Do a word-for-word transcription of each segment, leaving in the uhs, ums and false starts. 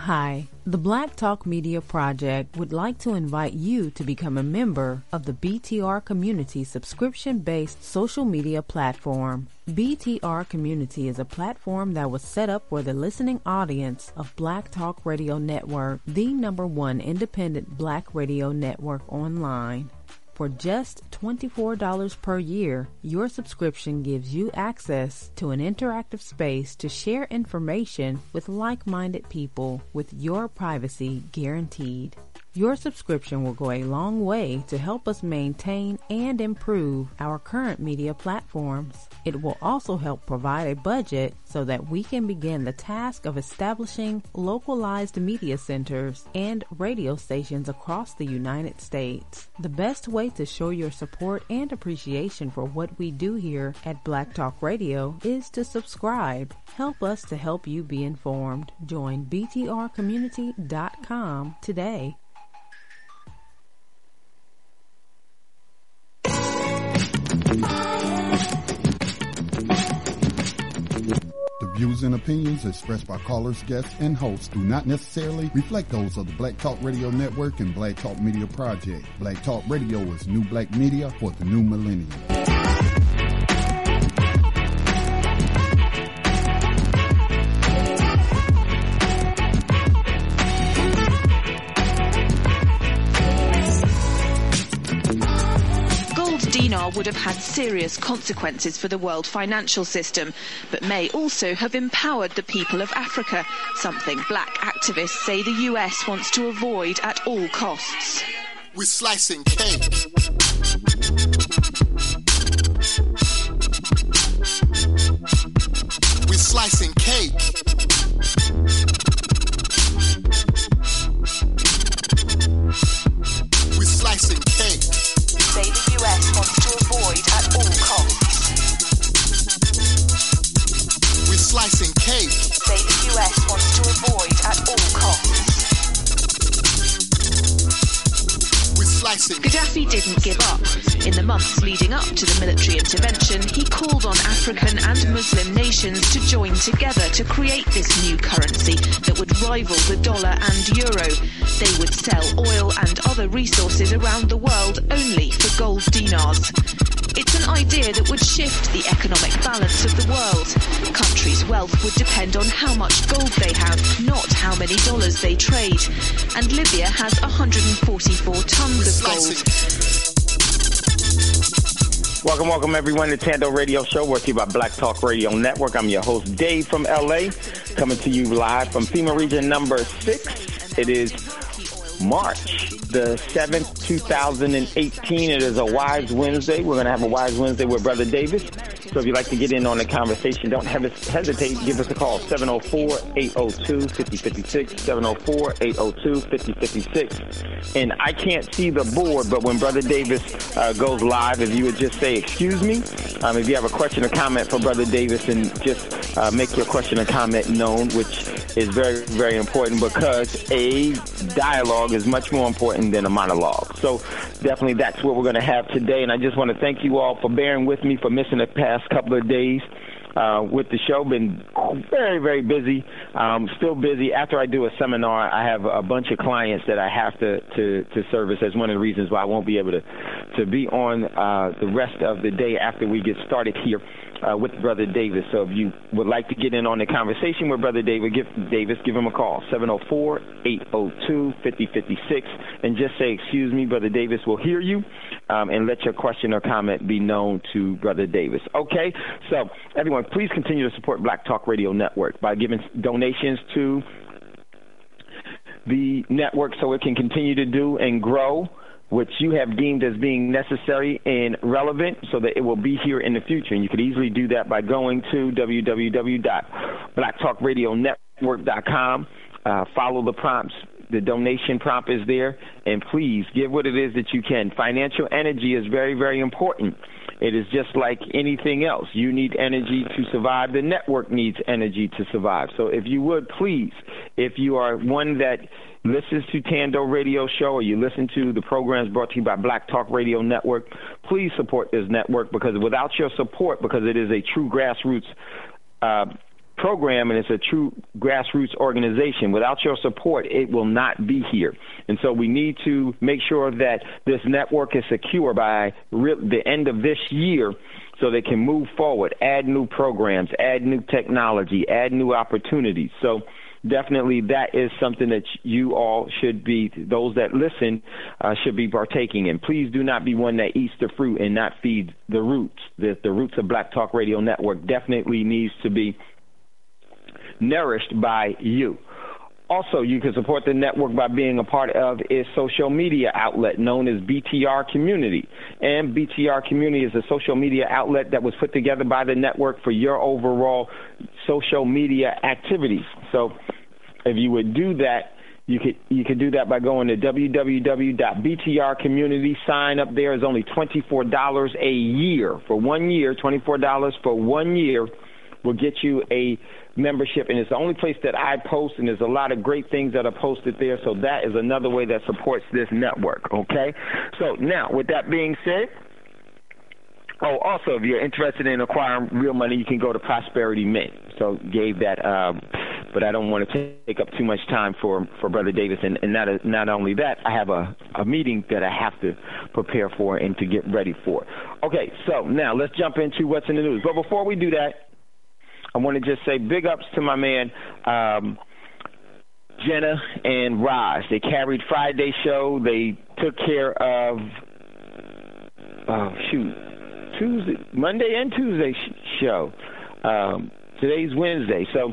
Hi, the Black Talk Media Project would like to invite you to become a member of the B T R Community subscription-based social media platform. B T R Community is a platform that was set up for the listening audience of Black Talk Radio Network, the number one independent black radio network online. For just twenty-four dollars per year, your subscription gives you access to an interactive space to share information with like-minded people with your privacy guaranteed. Your subscription will go a long way to help us maintain and improve our current media platforms. It will also help provide a budget so that we can begin the task of establishing localized media centers and radio stations across the United States. The best way to show your support and appreciation for what we do here at Black Talk Radio is to subscribe. Help us to help you be informed. Join B T R community dot com today. The views and opinions expressed by callers, guests, and hosts do not necessarily reflect those of the Black Talk Radio Network and Black Talk Media Project. Black Talk Radio is new black media for the new millennium. Dinar would have had serious consequences for the world financial system, but may also have empowered the people of Africa, something black activists say the U S wants to avoid at all costs. We're slicing cake. We're slicing cake. We're slicing cake. Say the U S wants to avoid at all costs. We're slicing cake. Say the U S wants to avoid at all costs. We're slicing. Gaddafi didn't give up. In the months leading up to the military intervention, he called on African and Muslim nations to join together to create this new currency that would rival the dollar and euro. They would sell oil and other resources around the world only for gold dinars. It's an idea that would shift the economic balance of the world. Countries' wealth would depend on how much gold they have, not how many dollars they trade. And Libya has one hundred forty-four tons of gold. Welcome, welcome everyone to Tando Radio Show, brought to you by Black Talk Radio Network. I'm your host, Dave from L A, coming to you live from FEMA Region number six. It is March the seventh, two thousand eighteen. It is a Wise Wednesday. We're going to have a Wise Wednesday with Brother Davis. So if you'd like to get in on the conversation, don't hesitate. Give us a call, seven oh four, eight oh two, five oh five six, seven oh four, eight oh two, five oh five six. And I can't see the board, but when Brother Davis uh, goes live, if you would just say, excuse me, um, if you have a question or comment for Brother Davis, and just uh, make your question or comment known, which is very, very important, because a dialogue is much more important than a monologue. So definitely that's what we're going to have today. And I just want to thank you all for bearing with me for missing the past couple of days uh, with the show. Been very, very busy. Um, still busy. After I do a seminar, I have a bunch of clients that I have to, to, to service. That's one of the reasons why I won't be able to, to be on uh, the rest of the day after we get started here Uh, with Brother Davis. So if you would like to get in on the conversation with Brother David, give, Davis, give him a call, seven oh four, eight oh two, five oh five six, and just say, excuse me, Brother Davis will hear you, um, and let your question or comment be known to Brother Davis. Okay? So, everyone, please continue to support Black Talk Radio Network by giving donations to the network so it can continue to do and grow, which you have deemed as being necessary and relevant, so that it will be here in the future. And you could easily do that by going to w w w dot black talk radio network dot com. Uh, follow the prompts. The donation prompt is there. And please give what it is that you can. Financial energy is very, very important. It is just like anything else. You need energy to survive. The network needs energy to survive. So if you would, please, if you are one that listens to Tando Radio Show, or you listen to the programs brought to you by Black Talk Radio Network, please support this network, because without your support, because it is a true grassroots uh, program, and it's a true grassroots organization. Without your support, it will not be here. And so we need to make sure that this network is secure by re- the end of this year so they can move forward, add new programs, add new technology, add new opportunities. So definitely that is something that you all should be, those that listen, uh, should be partaking in. Please do not be one that eats the fruit and not feeds the roots. The, the roots of Black Talk Radio Network definitely needs to be nourished by you. Also, you can support the network by being a part of its social media outlet known as B T R Community. And B T R Community is a social media outlet that was put together by the network for your overall social media activities. So if you would do that, you could you could do that by going to w w w dot b t r community. Sign up there is only twenty-four dollars a year. For one year, twenty-four dollars for one year will get you a membership, and it's the only place that I post, and there's a lot of great things that are posted there, so that is another way that supports this network, okay? So now, with that being said, oh, also, if you're interested in acquiring real money, you can go to Prosperity Mint. So gave that, um, but I don't want to take up too much time for, for Brother Davis, and, and not, not only that, I have a, a meeting that I have to prepare for and to get ready for. Okay, so now let's jump into what's in the news. But before we do that, I want to just say big ups to my man, um, Jenna and Raj. They carried Friday's show. They took care of, oh, shoot, Tuesday, Monday and Tuesday sh- show. Um, today's Wednesday. So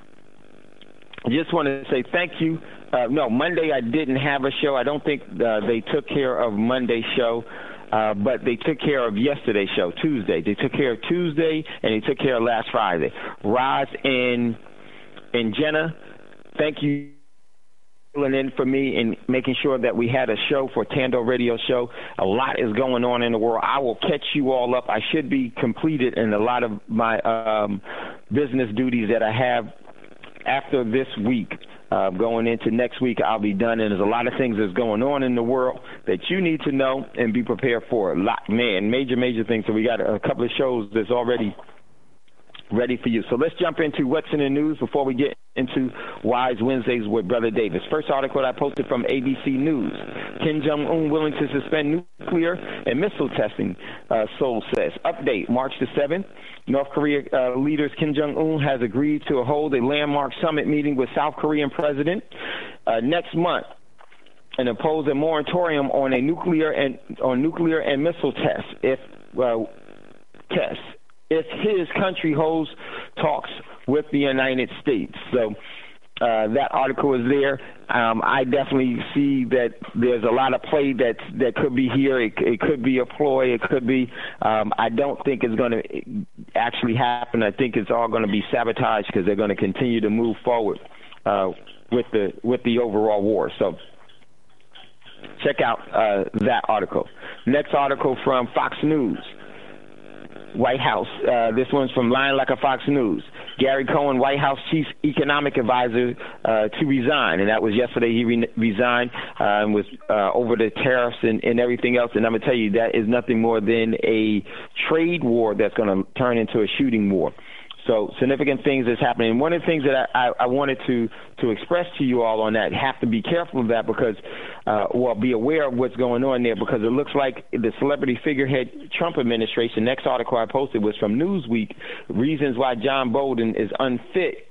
I just want to say thank you. Uh, no, Monday I didn't have a show. I don't think uh, they took care of Monday's show. Uh, but they took care of yesterday's show, Tuesday. They took care of Tuesday, and they took care of last Friday. Roz and and Jenna, thank you for filling in for me and making sure that we had a show for Tando Radio Show. A lot is going on in the world. I will catch you all up. I should be completed in a lot of my um, business duties that I have after this week. Uh, going into next week, I'll be done, and there's a lot of things that's going on in the world that you need to know and be prepared for. A lot, man, major, major things. So we got a couple of shows that's already ready for you. So let's jump into what's in the news before we get into Wise Wednesdays with Brother Davis. First article I posted from A B C News. Kim Jong-un willing to suspend nuclear and missile testing, uh, Seoul says. Update, March the seventh. North Korea uh, leaders Kim Jong-un has agreed to hold a landmark summit meeting with South Korean president uh, next month and impose a moratorium on a nuclear and on nuclear and missile tests if well, tests if his country holds talks with the United States. So uh, that article is there. Um, I definitely see that there's a lot of play that that could be here. It, it could be a ploy. It could be. Um, I don't think it's going to actually happen. I think it's all going to be sabotaged because they're going to continue to move forward uh, with the with the overall war. So check out uh, that article. Next article from Fox News. White House. Uh, this one's from Lying Like a Fox News. Gary Cohen, White House Chief Economic Advisor, uh, to resign. And that was yesterday. He re- resigned uh, and was uh, over the tariffs and, and everything else. And I'm going to tell you, that is nothing more than a trade war that's going to turn into a shooting war. So significant things is happening. And one of the things that I, I, I wanted to, to express to you all on that, have to be careful of that because, uh, well, be aware of what's going on there because it looks like the celebrity figurehead Trump administration, next article I posted was from Newsweek, reasons why John Bolton is unfit.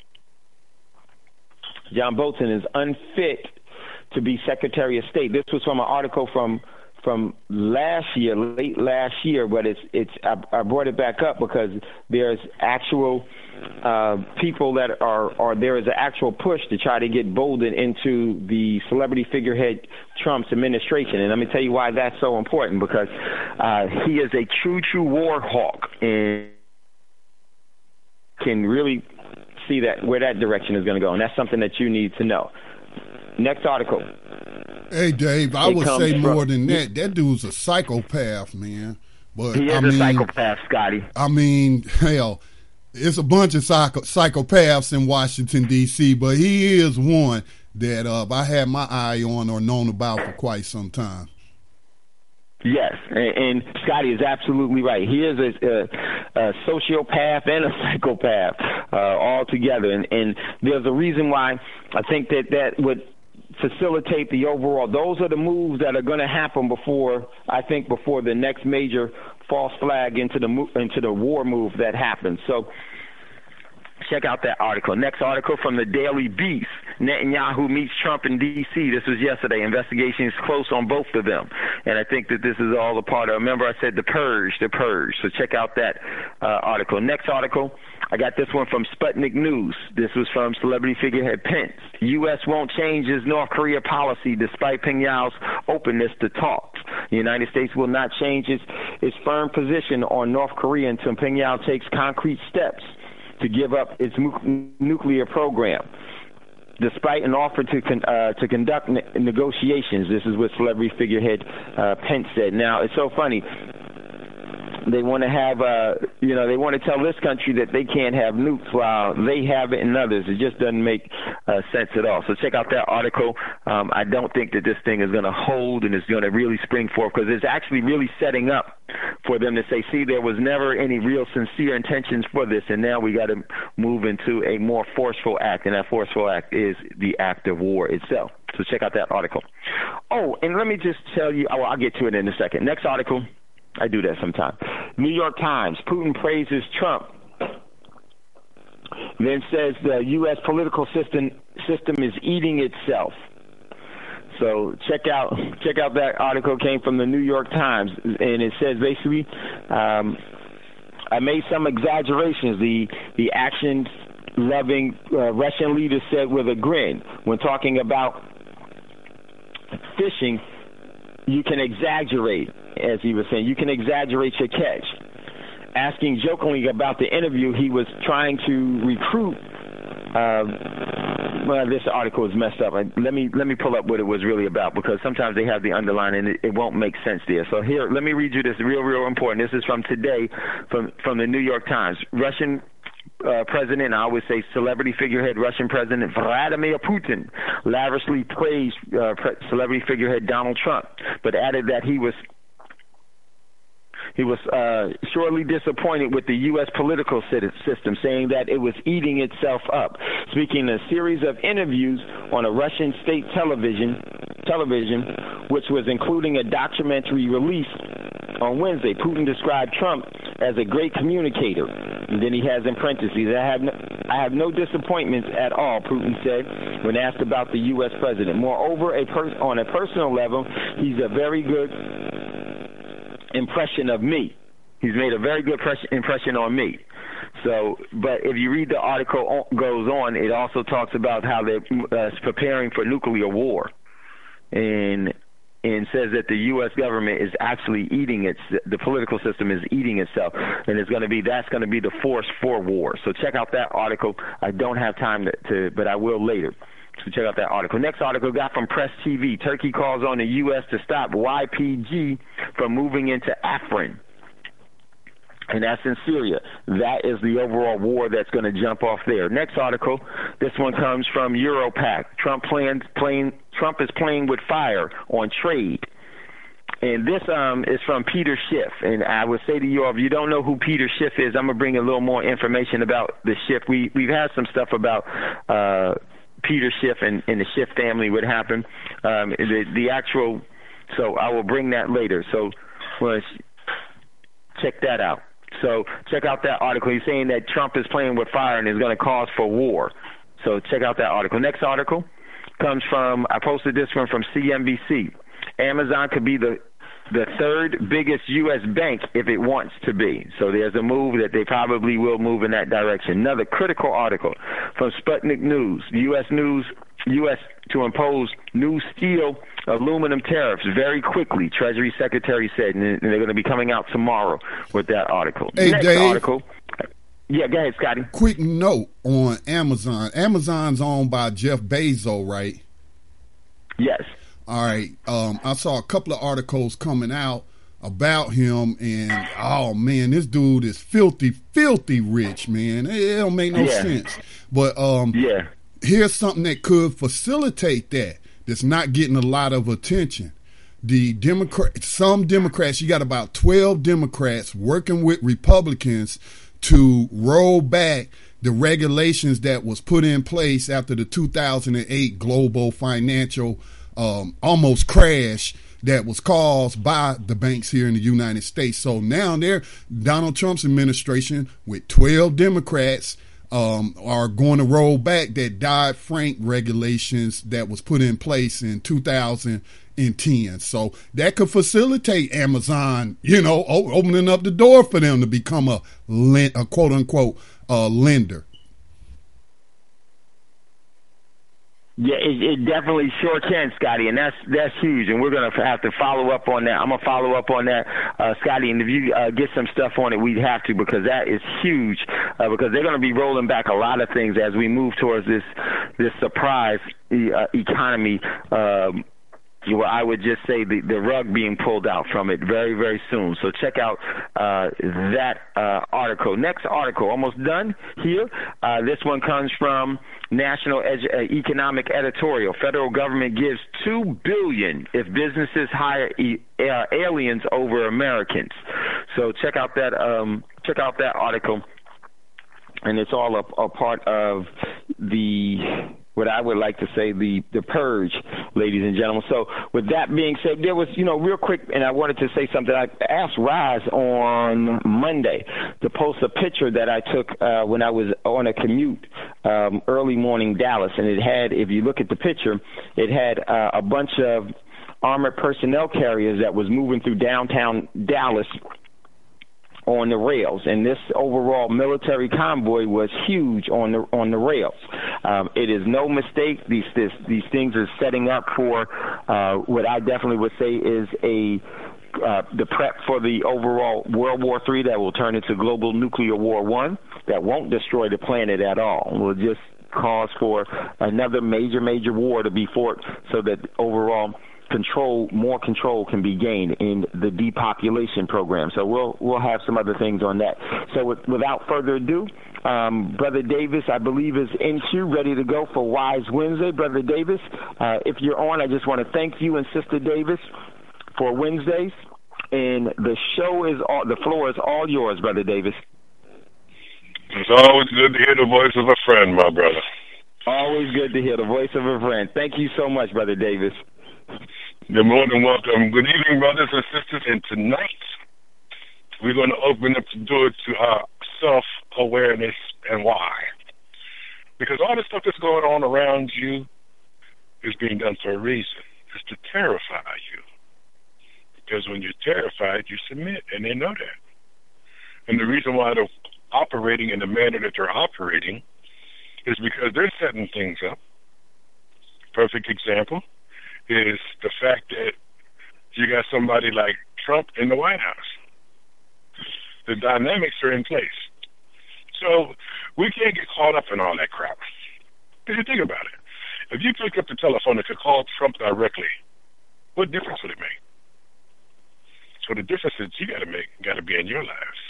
John Bolton is unfit to be Secretary of State. This was from an article from from last year, late last year, but it's it's I, I brought it back up because there's actual uh, people that are, or there is an actual push to try to get Bolton into the celebrity figurehead Trump's administration. And let me tell you why that's so important, because uh, he is a true, true war hawk and can really see that where that direction is going to go. And that's something that you need to know. Next article. Hey, Dave, I it would say from, more than that. That dude's a psychopath, man. But he is I mean, a psychopath, Scotty. I mean, hell, it's a bunch of psycho- psychopaths in Washington, D C, but he is one that uh, I had my eye on or known about for quite some time. Yes, and, and Scotty is absolutely right. He is a, a, a sociopath and a psychopath uh, all together, and, and there's a reason why I think that that would facilitate the overall. Those are the moves that are going to happen before, I think, before the next major false flag into the into the war move that happens. So check out that article. Next article from the Daily Beast. Netanyahu meets Trump in D C This was yesterday. Investigation is close on both of them. And I think that this is all a part of, remember I said the purge, the purge. So check out that uh, article. Next article, I got this one from Sputnik News. This was from celebrity figurehead Pence. U S won't change its North Korea policy despite Pyongyang's openness to talks. The United States will not change its, its firm position on North Korea until Pyongyang takes concrete steps to give up its mu- nuclear program. Despite an offer to con- uh, to conduct ne- negotiations, this is what celebrity figurehead uh, Pence said. Now, it's so funny. They want to have, uh, you know, they want to tell this country that they can't have nukes while they have it in others. It just doesn't make uh, sense at all. So check out that article. Um, I don't think that this thing is going to hold and it's going to really spring forth, because it's actually really setting up for them to say, see, there was never any real sincere intentions for this, and now we got to move into a more forceful act, and that forceful act is the act of war itself. So check out that article. Oh, and let me just tell you, oh, I'll get to it in a second. Next article. I do that sometimes. New York Times, Putin praises Trump, then says the U S political system system is eating itself. So check out check out that article. Came from the New York Times, and it says basically, um, I made some exaggerations. The the action-loving uh, Russian leader said with a grin when talking about fishing. You can exaggerate, as he was saying. You can exaggerate your catch. Asking jokingly about the interview, he was trying to recruit. Uh, well, this article is messed up. Let me let me pull up what it was really about, because sometimes they have the underline and it, it won't make sense there. So here, let me read you this. Real, real important. This is from today, from from the New York Times. Russian Uh, President, I would say celebrity figurehead, Russian President Vladimir Putin lavishly praised uh, pre- celebrity figurehead Donald Trump, but added that he was he was uh, sorely disappointed with the U S political system, saying that it was eating itself up. Speaking in a series of interviews on a Russian state television, television, which was including a documentary released on Wednesday, Putin described Trump as a great communicator. And then he has in parentheses, I have no, I have no disappointments at all, Putin said when asked about the U S president. Moreover, a per- on a personal level, he's a very good impression of me. He's made a very good impression on me. So, but if you read the article goes on, it also talks about how they're uh, preparing for nuclear war, and and says that the U S government is actually eating its, the political system is eating itself, and it's going to be, that's going to be the force for war. So check out that article. I don't have time to, to but I will later. So check out that article. Next article got from Press T V. Turkey calls on the U S to stop Y P G from moving into Afrin. And that's in Syria. That is the overall war that's going to jump off there. Next article, this one comes from Europac. Trump plans playing. Trump is playing with fire on trade. And this um, is from Peter Schiff. And I would say to you, if you don't know who Peter Schiff is, I'm going to bring a little more information about the Schiff. We, we've had some stuff about uh, Peter Schiff and, and the Schiff family, what happened. Um, the, the actual, so I will bring that later. So well, check that out. So check out that article. He's saying that Trump is playing with fire and is going to cause for war. So check out that article. Next article comes from, I posted this one from C N B C. Amazon could be the the third biggest U S bank if it wants to be. So there's a move that they probably will move in that direction. Another critical article from Sputnik News. U S News, U S to impose new steel aluminum tariffs very quickly, Treasury Secretary said, and they're going to be coming out tomorrow with that article. Hey, Next Dave, article. Yeah, go ahead, Scotty. Quick note on Amazon. Amazon's owned by Jeff Bezos, right? Yes. All right. Um, I saw a couple of articles coming out about him, and oh man, this dude is filthy, filthy rich, man. It don't make no yeah. sense. But um, yeah. here's something that could facilitate that. That's not getting a lot of attention. the Democrat, some Democrats, you got about twelve Democrats working with Republicans to roll back the regulations that was put in place after the two thousand eight global financial um, almost crash that was caused by the banks here in the United States. So now they're Donald Trump's administration with twelve Democrats um, are going to roll back that Dodd-Frank regulations that was put in place in two thousand ten. So that could facilitate Amazon, you know, o- opening up the door for them to become a, lend- a quote unquote uh, lender. Yeah, it, it definitely sure can, Scotty, and that's that's huge, and we're going to have to follow up on that. I'm going to follow up on that, uh, Scotty, and if you uh, get some stuff on it, we'd have to, because that is huge, uh, because they're going to be rolling back a lot of things as we move towards this this surprise uh, economy. Um, Well, I would just say the, the rug being pulled out from it very, very soon. So check out uh, that uh, article. Next article, almost done here. Uh, this one comes from National Edu- uh, Economic Editorial. Federal government gives two billion dollars if businesses hire e- uh, aliens over Americans. So check out that um, check out that article, and it's all a, a part of the. What I would like to say, the, the purge, ladies and gentlemen. So with that being said, there was, you know, real quick, and I wanted to say something. I asked Rise on Monday to post a picture that I took uh, when I was on a commute um, early morning Dallas. And it had, if you look at the picture, it had uh, a bunch of armored personnel carriers that was moving through downtown Dallas on the rails, and this overall military convoy was huge on the on the rails. Um, it is no mistake; these this, these things are setting up for uh, what I definitely would say is a uh, the prep for the overall World War Three that will turn into global nuclear war one. That won't destroy the planet at all. Will just cause for another major major war to be fought, so that overall control, more control can be gained in the depopulation program. So we'll we'll have some other things on that. So with, without further ado, um, Brother Davis, I believe, is in queue, ready to go for Wise Wednesday. Brother Davis, uh, if you're on, I just want to thank you and Sister Davis for Wednesdays. And the show is all, the floor is all yours, Brother Davis. It's always good to hear the voice of a friend, my brother. Always good to hear the voice of a friend. Thank you so much, Brother Davis. You're more than welcome. Good evening, brothers and sisters. And tonight, we're going to open up the door to our self-awareness and why. Because all the stuff that's going on around you is being done for a reason. It's to terrify you. Because when you're terrified, you submit, and they know that. And the reason why they're operating in the manner that they're operating is because they're setting things up. Perfect example is the fact that you got somebody like Trump in the White House. The dynamics are in place. So we can't get caught up in all that crap. Because you think about it. If you pick up the telephone and could call Trump directly, what difference would it make? So the difference that you got to make got to be in your lives.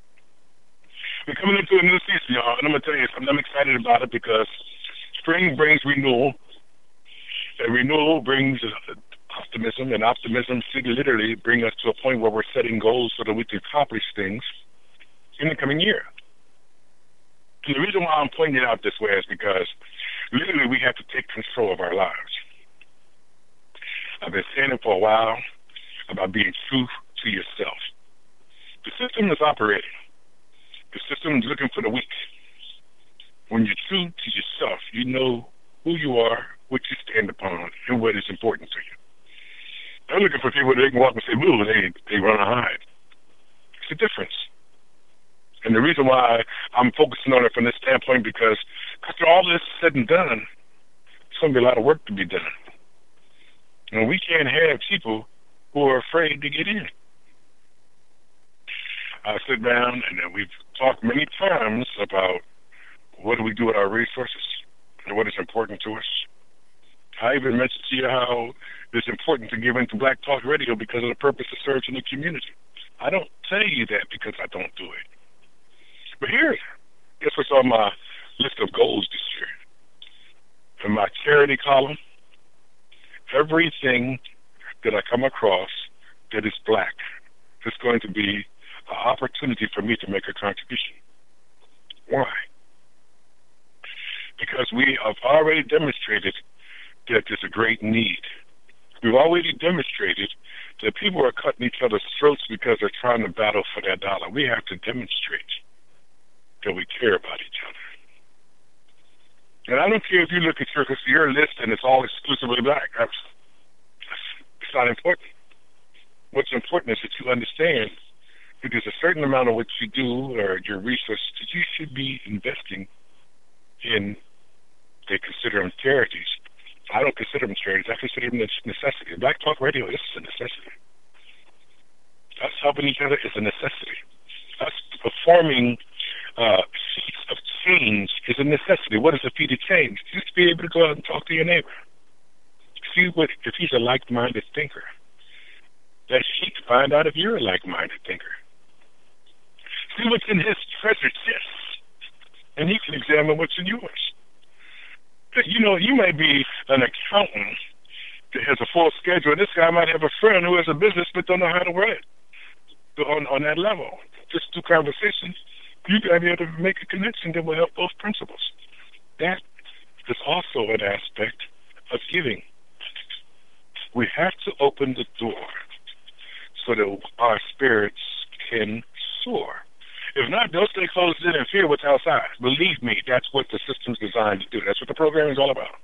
We're coming into a new season, y'all, and I'm going to tell you something. I'm excited about it because spring brings renewal. And renewal brings optimism, and optimism should literally bring us to a point where we're setting goals so that we can accomplish things in the coming year. And the reason why I'm pointing it out this way is because literally we have to take control of our lives. I've been saying it for a while about being true to yourself. The system is operating. The system is looking for the weak. When you're true to yourself, you know who you are, what you stand upon, and what is important to you. They're looking for people that they can walk and say, "Ooh," they they run and hide. It's a difference. And the reason why I'm focusing on it from this standpoint, because after all this is said and done, there's going to be a lot of work to be done. And we can't have people who are afraid to get in. I sit down, and then we've talked many times about what do we do with our resources and what is important to us. I even mentioned to you how it's important to give into Black Talk Radio because of the purpose it serves in the community. I don't tell you that because I don't do it. But here, guess what's on my list of goals this year? In my charity column, everything that I come across that is black, there's going to be an opportunity for me to make a contribution. Why? Because we have already demonstrated that there's a great need. We've already demonstrated that people are cutting each other's throats because they're trying to battle for that dollar. We have to demonstrate that we care about each other. And I don't care if you look at your, your list and it's all exclusively black. That's, it's not important. What's important is that you understand that there's a certain amount of what you do or your resources that you should be investing in. They consider them charities. I don't consider them charities. I consider them a necessity. Black Talk Radio, this is a necessity. Us helping each other is a necessity. Us performing uh, feats of change is a necessity. What is a feat of change? Just be able to go out and talk to your neighbor. See what if he's a like-minded thinker. That he can find out if you're a like-minded thinker. See what's in his treasure chest, and he can examine what's in yours. You know, you may be an accountant that has a full schedule, and this guy might have a friend who has a business but don't know how to run it on, on that level. Just through conversations, you got to be able to make a connection that will help both principles. That is also an aspect of giving. We have to open the door so that our spirits can soar. If not, they'll stay closed in and fear what's outside. Believe me, that's what the system's designed to do. That's what the program is all about.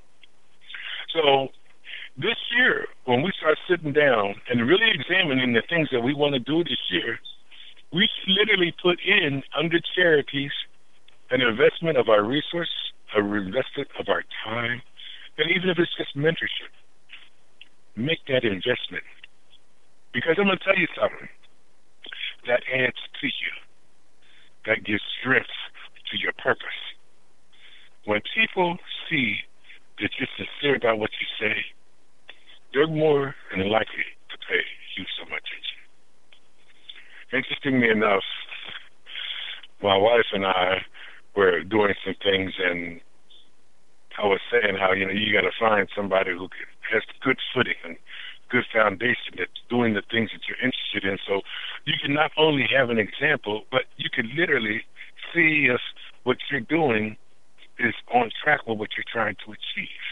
So this year, when we start sitting down and really examining the things that we want to do this year, we literally put in, under charities, an investment of our resource, a investment of our time, and even if it's just mentorship, make that investment. Because I'm going to tell you something that adds to you. That gives strength to your purpose. When people see that you're sincere about what you say, they're more than likely to pay you some attention. Interestingly enough, my wife and I were doing some things, and I was saying how, you know, you got to find somebody who has good footing and good foundation that's doing the things that you're interested in. So you can not only have an example, but you can literally see if what you're doing is on track with what you're trying to achieve.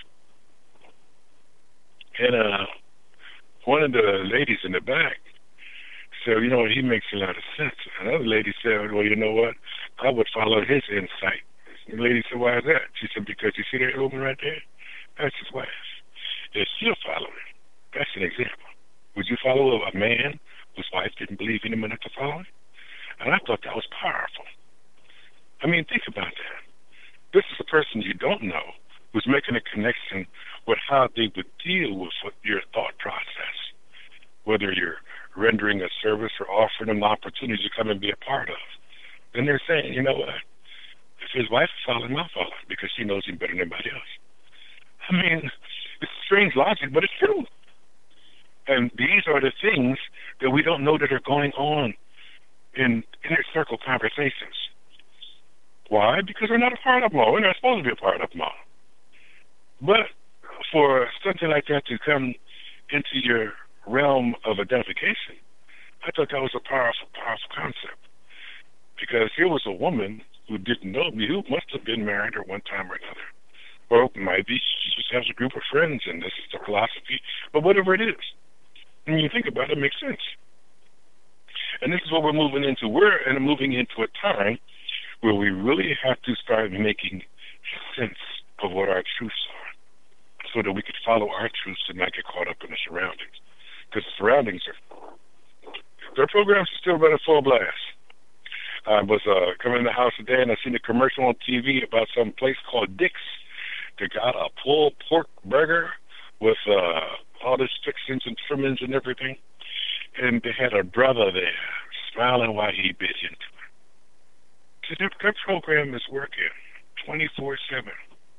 And uh, one of the ladies in the back said, you know, he makes a lot of sense. Another lady said, well, you know what? I would follow his insight. The lady said, why is that? She said, because you see that woman right there? That's his wife. If she'll follow him, that's an example. Would you follow a man whose wife didn't believe in him enough to follow him? And I thought that was powerful. I mean, think about that. This is a person you don't know who's making a connection with how they would deal with your thought process, whether you're rendering a service or offering them the opportunity to come and be a part of. Then they're saying, you know what? If his wife is following, I'll follow him because she knows him better than anybody else. I mean, it's strange logic, but it's true. And these are the things that we don't know that are going on in inner circle conversations. Why? Because we're not a part of them all. We're not supposed to be a part of them all. But for something like that to come into your realm of identification, I thought that was a powerful, powerful concept. Because here was a woman who didn't know me, who must have been married at one time or another. Or maybe she just has a group of friends and this is the philosophy. But whatever it is, when you think about it, it makes sense. And this is what we're moving into. We're moving into a time where we really have to start making sense of what our truths are so that we can follow our truths and not get caught up in the surroundings. Because the surroundings are, their programs are still running full blast. I was uh, coming in the house today and I seen a commercial on T V about some place called Dick's. They got a pulled pork burger with uh, all the fixings and trimmings and everything. And they had a brother there smiling while he bit into it. So their, their program is working twenty-four seven.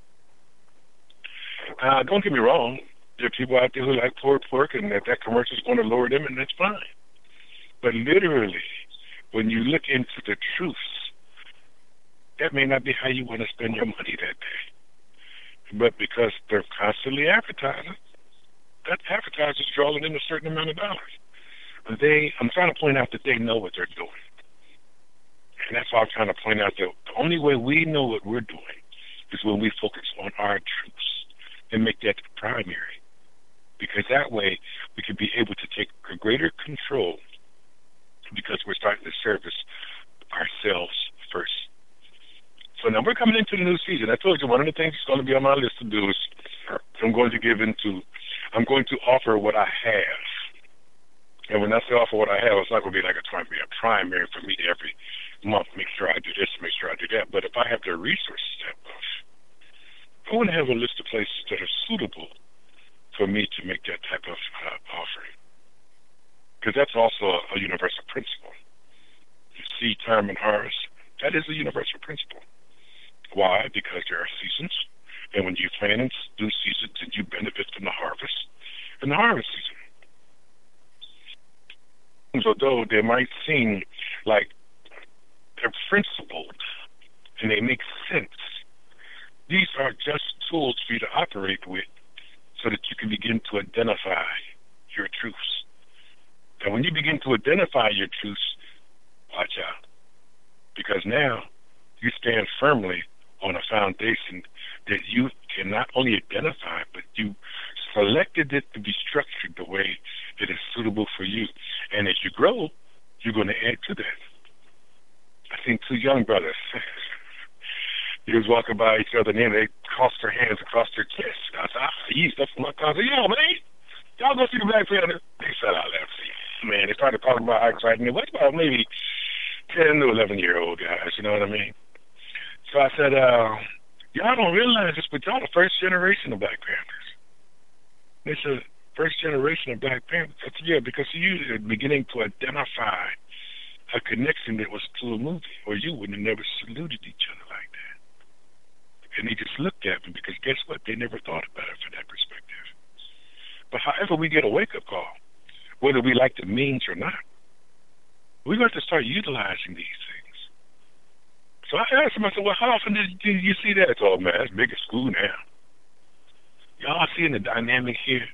Uh, don't get me wrong. There are people out there who like pulled pork and that, that commercial is going to lower them, and that's fine. But literally, when you look into the truths, that may not be how you want to spend your money that day. But because they're constantly advertising, that advertisers drawing in a certain amount of dollars. And they, I'm trying to point out that they know what they're doing. And that's why I'm trying to point out that the only way we know what we're doing is when we focus on our truths and make that primary. Because that way we can be able to take a greater control because we're starting to service ourselves first. So now we're coming into the new season. I told you one of the things that's going to be on my list to do is I'm going to give into, I'm going to offer what I have. And when I say offer what I have, it's not going to be like a, trying to be a primary for me every month, make sure I do this, make sure I do that. But if I have the resources that much, I want to have a list of places that are suitable for me to make that type of uh, offering. Because that's also a, a universal principle. You see, time and harvest, that is a universal principle. Why? Because there are seasons, and when you plant and do seasons, then you benefit from the harvest and the harvest season. Although they might seem like they're principled and they make sense, these are just tools for you to operate with so that you can begin to identify your truths. And when you begin to identify your truths, watch out. Because now you stand firmly on a foundation that you can not only identify, but you selected it to be structured the way it is suitable for you. And as you grow, you're going to add to that. I seen two young brothers. They was walking by each other, and then they crossed their hands across their chest. I said, ah, he's up from my car. I said, yo, man, y'all go see the Black Panther. They fell out laughing. Man, they started talking about how exciting it was. About maybe ten to eleven-year-old guys, you know what I mean? So I said, uh, y'all don't realize this, but y'all the first generation of Black Panthers. They said, first generation of Black Panthers? I said, yeah, because you are beginning to identify a connection that was to a movie, or you would have never saluted each other like that. And they just looked at me because guess what? They never thought about it from that perspective. But however we get a wake-up call, whether we like the means or not, we're going to start utilizing these things. So I asked him, I said, well, how often did you, did you see that? Oh, man, that's big as school now. Y'all seeing the dynamic here?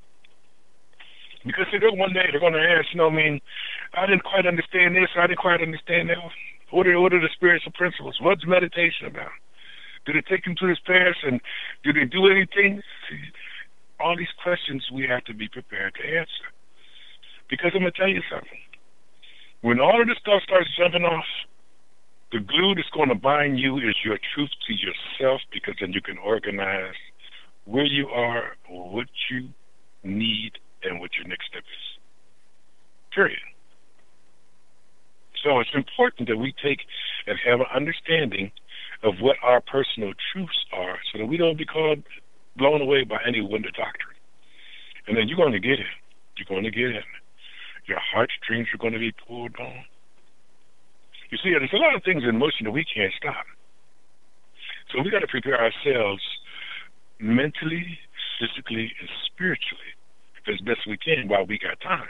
Because they're one day they're going to ask, you know, I mean, I didn't quite understand this, I didn't quite understand that. What are, what are the spiritual principles? What's meditation about? Do they take them to this past, and do they do anything? All these questions we have to be prepared to answer. Because I'm going to tell you something. When all of this stuff starts jumping off, the glue that's going to bind you is your truth to yourself, because then you can organize where you are, what you need, and what your next step is. Period. So it's important that we take and have an understanding of what our personal truths are so that we don't be called blown away by any window doctrine. And then you're going to get it. You're going to get it. Your heartstrings are going to be pulled on. You see, there's a lot of things in motion that we can't stop. So we got to prepare ourselves mentally, physically, and spiritually as best we can while we got time.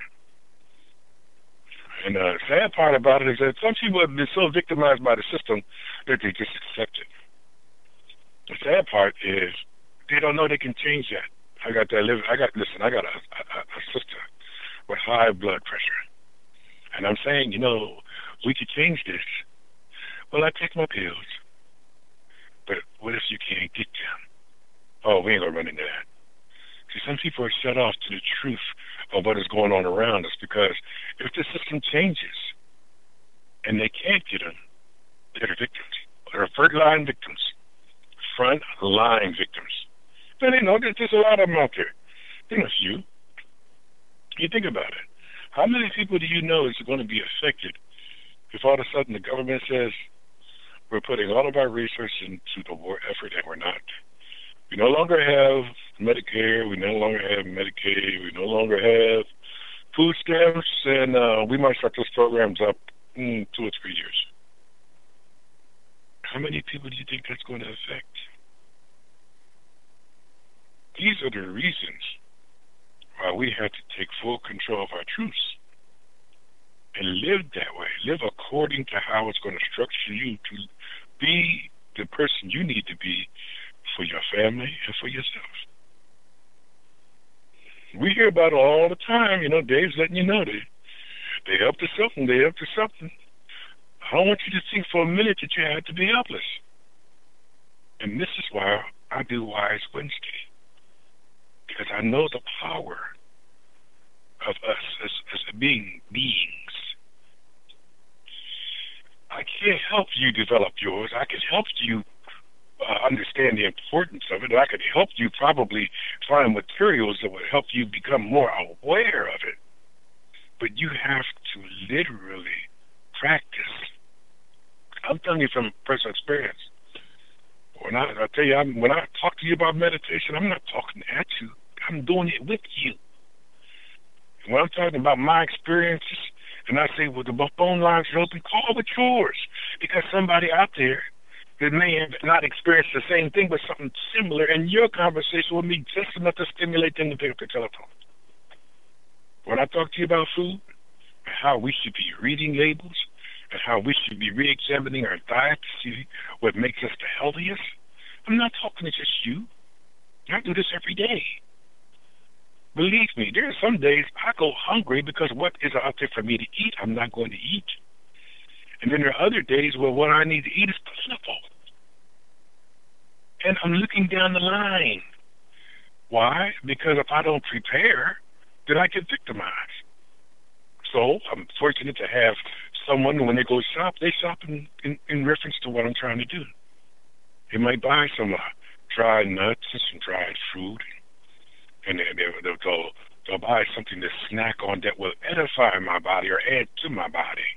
And the sad part about it is that some people have been so victimized by the system that they just accept it. The sad part is they don't know they can change that. I got that. Live. I got listen. I got a, a, a sister with high blood pressure, and I'm saying, you know, we could change this. Well, I take my pills, but what if you can't get them? Oh, we ain't gonna run into that. See, some people are shut off to the truth of what is going on around us, because if the system changes and they can't get them, they're the victims. They're front-line victims. Front-line victims. But you know, there's, there's a lot of them out there. Think of you. You think about it. How many people do you know is going to be affected if all of a sudden the government says we're putting all of our resources into the war effort and we're not? We no longer have Medicare. We no longer have Medicaid. We no longer have food stamps, and uh, we might start those programs up in two or three years. How many people do you think that's going to affect? These are the reasons why we have to take full control of our truths and live that way. Live according to how it's going to structure you to be the person you need to be for your family and for yourself. We hear about it all the time. You know, Dave's letting you know they, they up to something. They up to something. I don't want you to think for a minute that you have to be helpless. And this is why I do Wise Wednesday. Because I know the power of us as, as being beings. I can't help you develop yours. I can help you uh, understand the importance of it. I could help you probably find materials that would help you become more aware of it. But you have to literally practice. I'm telling you from personal experience. When I, I tell you, I'm, when I talk to you about meditation, I'm not talking at you. I'm doing it with you. And when I'm talking about my experiences, and I say, well, the phone lines are open, call with yours. Because somebody out there that may have not experienced the same thing, but something similar, and your conversation with me just enough to stimulate them to pick up the telephone. When I talk to you about food, and how we should be reading labels, and how we should be re-examining our diet to see what makes us the healthiest, I'm not talking to just you. I do this every day. Believe me, there are some days I go hungry because what is out there for me to eat, I'm not going to eat. And then there are other days where what I need to eat is plentiful. And I'm looking down the line. Why? Because if I don't prepare, then I get victimized. So I'm fortunate to have someone, when they go shop, they shop in, in, in reference to what I'm trying to do. They might buy some uh, dried nuts and some dried fruit, and they, they, they'll, they'll, they'll buy something to snack on that will edify my body or add to my body.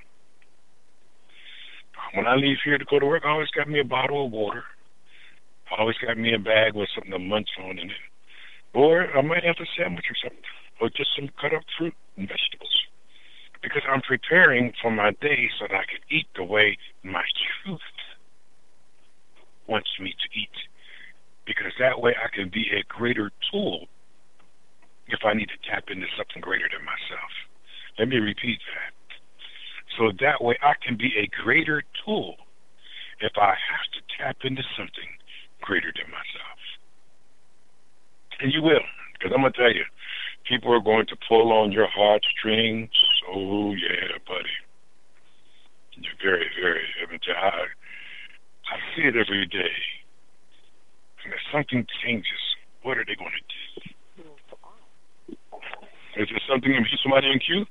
When I leave here to go to work, I always got me a bottle of water. I always got me a bag with something to munch on in it. Or I might have a sandwich or something, or just some cut-up fruit and vegetables. Because I'm preparing for my day so that I can eat the way my truth wants me to eat. Because that way I can be a greater tool if I need to tap into something greater than myself. Let me repeat that. So that way I can be a greater tool if I have to tap into something greater than myself. And you will, because I'm going to tell you, people are going to pull on your heartstrings. Oh, yeah, buddy. You're very, very, I, I see it every day. And if something changes, what are they going to do? Is there something in somebody in queue?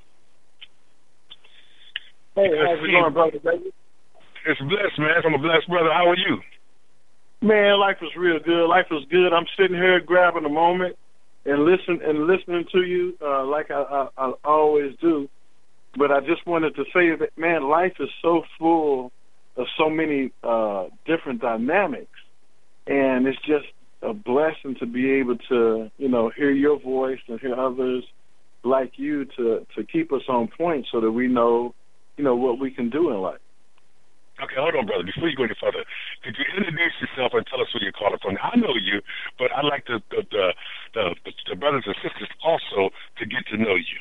Hey, how's it going, brother, baby? It's blessed, man. I'm a blessed brother. How are you? Man, life was real good. Life was good. I'm sitting here grabbing a moment and listen and listening to you uh, like I, I, I always do. But I just wanted to say that, man, life is so full of so many uh, different dynamics, and it's just a blessing to be able to, you know, hear your voice and hear others like you to, to keep us on point so that we know, you know, what we can do in life. Okay, hold on, brother. Before you go any further, could you introduce yourself and tell us where you're calling from? I know you, but I'd like the the, the, the, the brothers and sisters also to get to know you.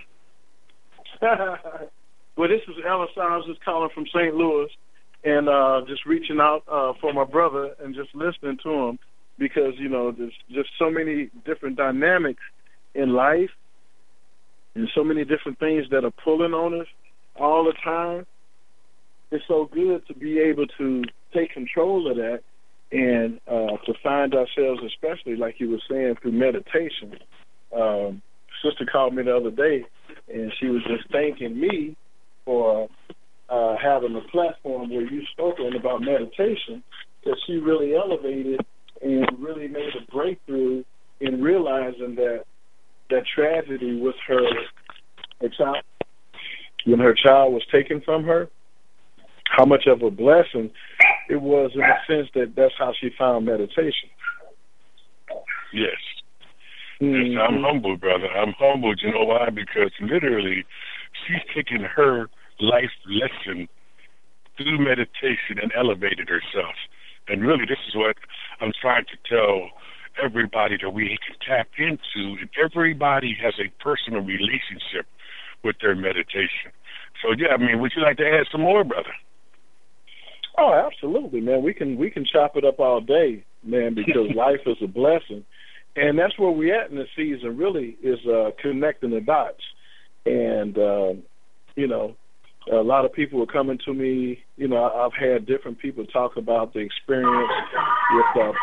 Well, this is Ellis. I was just calling from Saint Louis and uh, just reaching out uh, for my brother and just listening to him because, you know, there's just so many different dynamics in life and so many different things that are pulling on us all the time. It's so good to be able to take control of that and uh, to find ourselves, especially like you were saying, through meditation. Um, sister called me the other day, and she was just thanking me for uh, having a platform where you spoke on about meditation, that she really elevated and really made a breakthrough in realizing that that tragedy with her, her child, when her child was taken from her, how much of a blessing it was in the sense that that's how she found meditation. Yes. Mm-hmm. Yes, I'm humbled, brother. I'm humbled. You know why? Because literally she's taken her life lesson through meditation and elevated herself. And really this is what I'm trying to tell everybody that we can tap into. And everybody has a personal relationship with their meditation. So, yeah, I mean, would you like to add some more, brother? Oh, absolutely, man. We can we can chop it up all day, man, because life is a blessing. and that's where we're at in the season, really, is uh, connecting the dots. And, uh, you know, a lot of people are coming to me. You know, I've had different people talk about the experience with uh,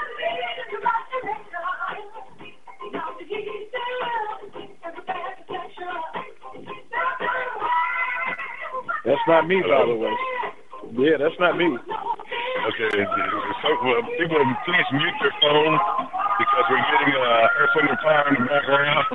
that's not me, by the way. Yeah, that's not me. Okay, so, well, people, please mute your phone because we're getting uh, Earth, Wind and Fire in the background.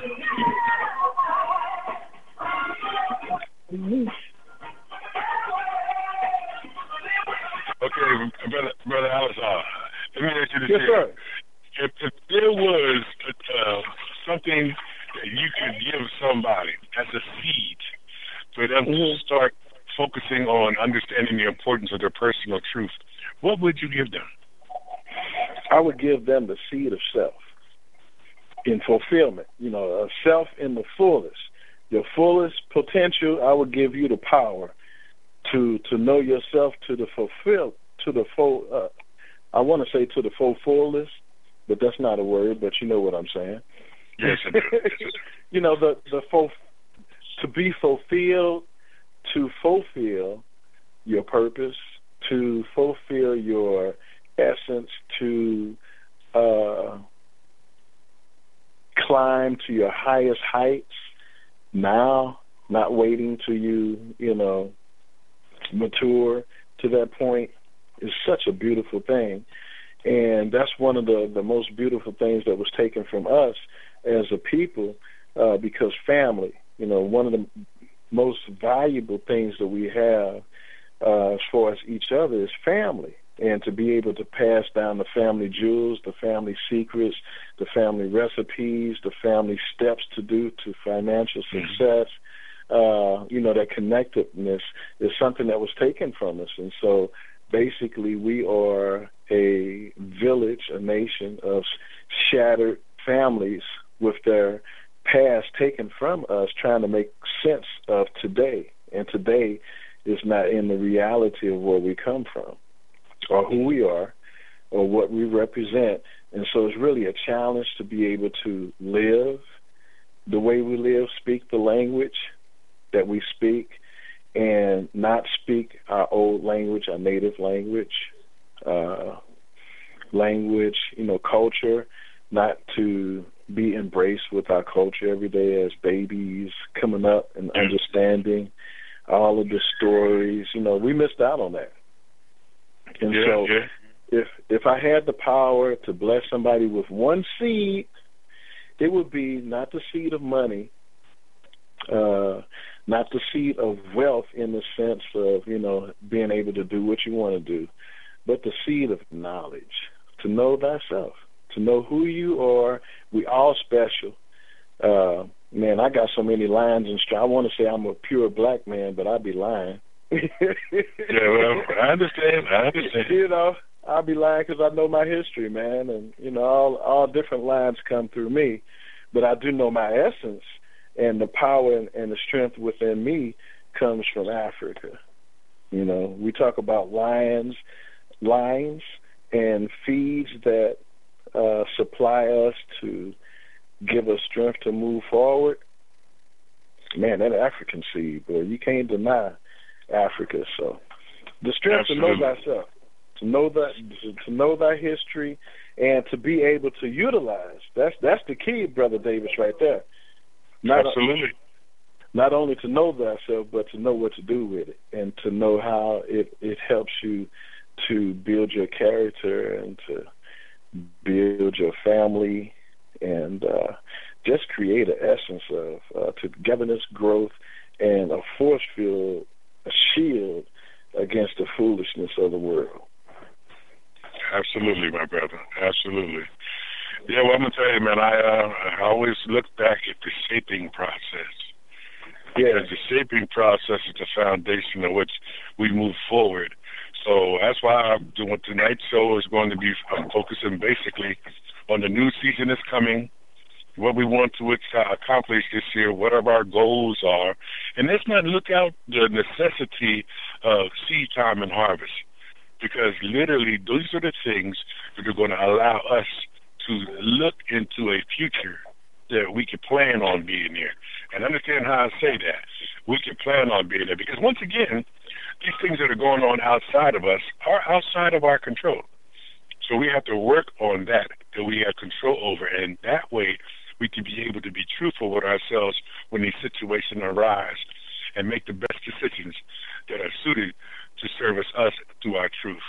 Okay, brother, brother Alice, uh, let me ask you this yes, here. Sir. If, if there was uh, something that you could give somebody as a seed for them mm-hmm. to start focusing on understanding the importance of their personal truth, what would you give them? I would give them the seed of self in fulfillment, you know, a self in the fullest. Your fullest potential, I would give you the power to to know yourself to the fulfill, to the full, uh, I want to say to the full fullest, but that's not a word, but you know what I'm saying. Yes, I do. You know, the, the full, to be fulfilled, to fulfill your purpose, to fulfill your essence, to uh, climb to your highest heights now, not waiting till you, you know, mature to that point is such a beautiful thing. And that's one of the, the most beautiful things that was taken from us as a people, uh, because family, you know, one of the most valuable things that we have uh, as far as each other is family. And to be able to pass down the family jewels, the family secrets, the family recipes, the family steps to do to financial success, uh, you know, that connectedness is something that was taken from us. And so basically we are a village, a nation of shattered families with their past taken from us, trying to make sense of today. And today is not in the reality of where we come from, or who we are, or what we represent. And so it's really a challenge to be able to live the way we live, speak the language that we speak, and not speak our old language, our native language, uh, language, you know, culture, not to be embraced with our culture every day as babies coming up and understanding all of the stories. You know, we missed out on that. And yeah, so yeah. if if I had the power to bless somebody with one seed, it would be not the seed of money, uh, not the seed of wealth in the sense of, you know, being able to do what you want to do, but the seed of knowledge, to know thyself, to know who you are. We all special. Uh, man, I got so many lines and str- I want to say I'm a pure black man, but I'd be lying. Yeah, well, I understand. I understand. You know, I'll be lying because I know my history, man, and you know, all all different lines come through me, but I do know my essence, and the power and, and the strength within me comes from Africa. You know, we talk about lions, lines, and feeds that uh, supply us to give us strength to move forward. Man, that African seed, boy, you can't deny Africa. So the strength Absolutely. to know thyself, to know that, to know thy history, and to be able to utilize. That's that's the key, Brother Davis, right there. Not Absolutely. A, not only to know thyself, but to know what to do with it, and to know how it it helps you to build your character and to build your family, and uh, just create an essence of uh, togetherness, growth, and a force field, a shield against the foolishness of the world. Absolutely, my brother. Absolutely. Yeah, well, I'm going to tell you, man, I, uh, I always look back at the shaping process. Because yeah. the shaping process is the foundation of which we move forward. So that's why I'm doing tonight's show is going to be I'm focusing basically on the new season that's coming, what we want to accomplish this year, whatever our goals are. And let's not look out the necessity of seed time and harvest, because literally those are the things that are going to allow us to look into a future that we can plan on being there. And understand how I say that. We can plan on being there. Because once again, these things that are going on outside of us are outside of our control. So we have to work on that, that we have control over. And that way we can be able to be truthful with ourselves when these situations arise and make the best decisions that are suited to service us through our truth.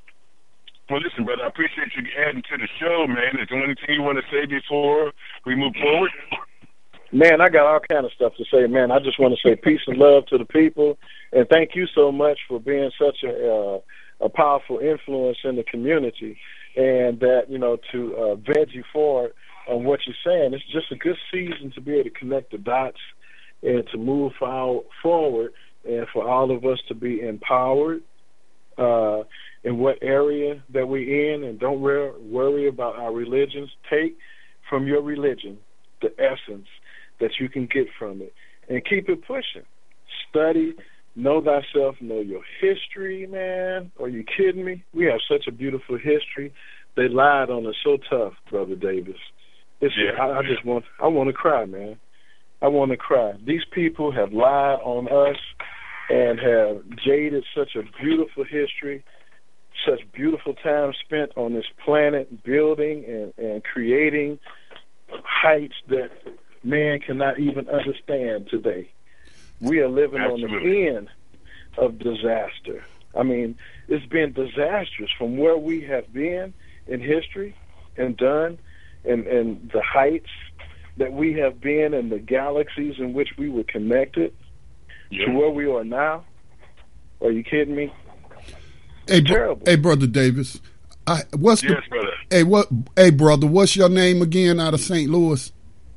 Well, listen, brother, I appreciate you adding to the show, man. Is there anything you want to say before we move forward? Man, I got all kind of stuff to say, man. I just want to say peace and love to the people, and thank you so much for being such a uh, a powerful influence in the community, and that, you know, to uh, veg you forward on what you're saying. It's just a good season to be able to connect the dots and to move forward, and for all of us to be empowered uh, in what area that we're in, and don't re- worry about our religions. Take from your religion the essence that you can get from it, and keep it pushing. Study, know thyself, know your history, man. Are you kidding me? We have such a beautiful history. They lied on us so tough, Brother Davis. It's, yeah. I, I just want, I want to cry, man. I want to cry. These people have lied on us and have jaded such a beautiful history, such beautiful time spent on this planet, building and, and creating heights that man cannot even understand today. We are living Absolutely. on the end of disaster. I mean, it's been disastrous from where we have been in history and done, and, and the heights that we have been, and the galaxies in which we were connected, yeah. to where we are now. Are you kidding me? Hey, bro- hey, Brother Davis. I, what's yes, the, brother. Hey, what? Hey, brother. What's your name again? Out of Saint Louis.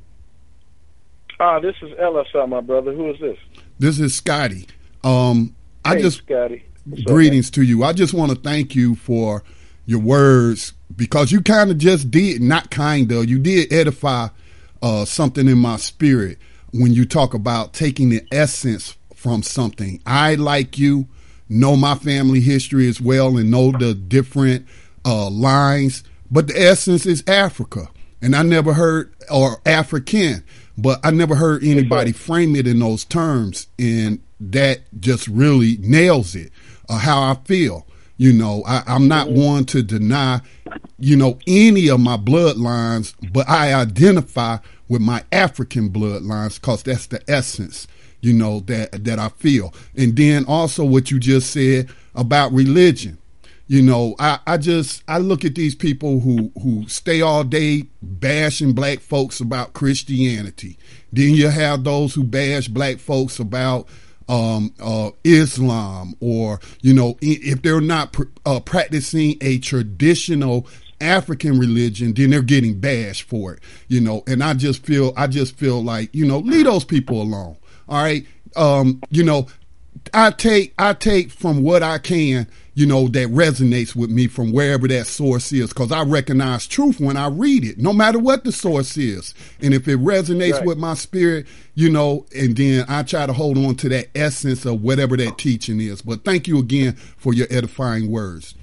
Ah, this is L S I, my brother. Who is this? This is Scotty. Um, I hey, just Scotty. What's greetings up, to you. I just want to thank you for your words, because you kind of just did, not kind of, you did edify uh, something in my spirit when you talk about taking the essence from something. I, like you, know my family history as well and know the different uh, lines, but the essence is Africa. And I never heard, or African, but I never heard anybody frame it in those terms. And that just really nails it, uh, how I feel. You know, I, I'm not one to deny, you know, any of my bloodlines, but I identify with my African bloodlines because that's the essence, you know, that, that I feel. And then also what you just said about religion. You know, I, I just, I look at these people who, who stay all day bashing black folks about Christianity. Then you have those who bash black folks about um, uh, Islam, or, you know, if they're not pr- uh, practicing a traditional African religion, then they're getting bashed for it, you know. And I just feel, I just feel like, you know, leave those people alone. All right. Um, you know, I take, I take from what I can, you know, that resonates with me from wherever that source is, because I recognize truth when I read it, no matter what the source is. And if it resonates right. with my spirit, you know, and then I try to hold on to that essence of whatever that teaching is. But thank you again for your edifying words.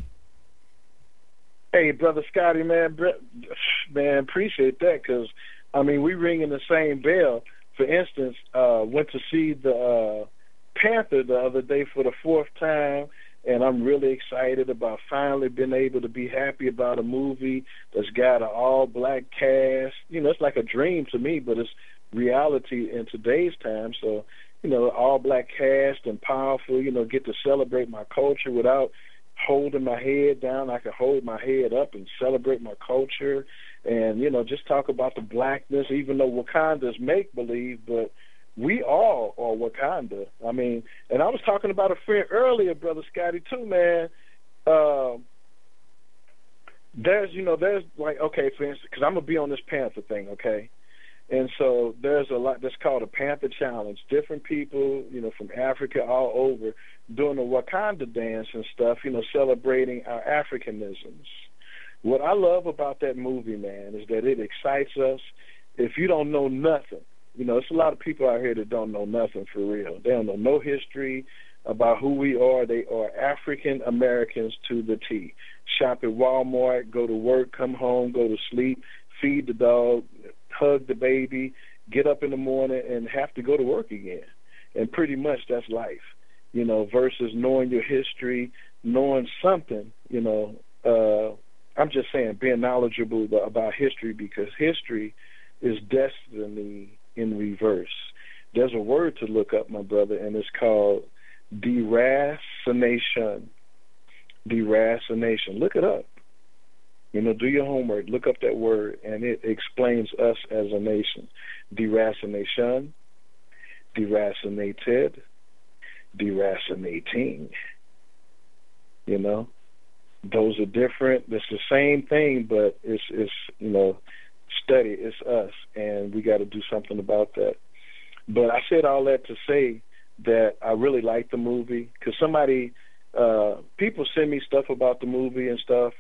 Hey, Brother Scotty, man, man, appreciate that, because, I mean, we ringing the same bell. For instance, uh, went to see the uh, Panther the other day for the fourth time, and I'm really excited about finally being able to be happy about a movie that's got an all-black cast. You know, it's like a dream to me, but it's reality in today's time. So, you know, all-black cast and powerful, you know, get to celebrate my culture without holding my head down. I can hold my head up and celebrate my culture and, you know, just talk about the blackness, even though Wakanda's make-believe, but we all are Wakanda. I mean, and I was talking about a friend earlier, Brother Scotty, too, man. Uh, there's, you know, there's like, okay, for instance, because I'm going to be on this Panther thing, okay? And so there's a lot that's called a Panther Challenge. Different people, you know, from Africa all over doing the Wakanda dance and stuff, you know, celebrating our Africanisms. What I love about that movie, man, is that it excites us. If you don't know nothing, you know, it's a lot of people out here that don't know nothing for real. They don't know no history, about who we are. They are African Americans to the T. Shop at Walmart, go to work, come home, go to sleep, feed the dog, hug the baby, get up in the morning and have to go to work again. And pretty much that's life, you know, versus knowing your history, knowing something, you know. Uh, I'm just saying being knowledgeable about history, because history is destiny in reverse. There's a word to look up, my brother, and it's called deracination. Deracination. Look it up. You know, do your homework. Look up that word, and it explains us as a nation. Deracination, deracinated, deracinating. You know, those are different. It's the same thing, but it's, it's you know, study. It's us, and we got to do something about that. But I said all that to say that I really like the movie, because somebody, uh, people send me stuff about the movie and stuff,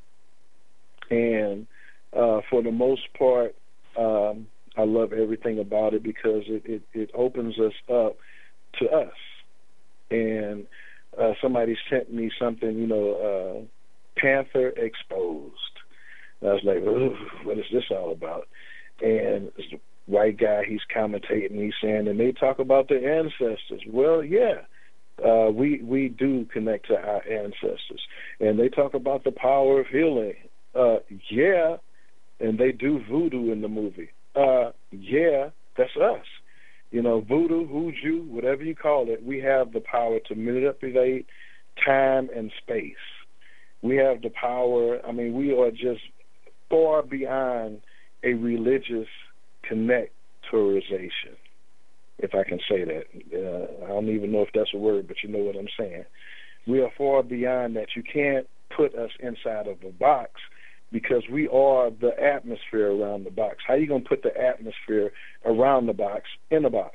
and uh, for the most part, um, I love everything about it, because it, it, it opens us up to us. And uh, somebody sent me something, you know, uh, Panther Exposed. And I was like, ooh, what is this all about? And it's a white guy, he's commentating, he's saying, and they talk about their ancestors. Well, yeah, uh, we we do connect to our ancestors. And they talk about the power of healing. Uh, yeah, and they do voodoo in the movie. Uh, yeah, that's us. You know, voodoo, hoodoo, whatever you call it, we have the power to manipulate time and space. We have the power, I mean, we are just far beyond a religious connectorization, if I can say that. Uh, I don't even know if that's a word, but you know what I'm saying. We are far beyond that. You can't put us inside of a box, because we are the atmosphere around the box. How are you going to put the atmosphere around the box in a box?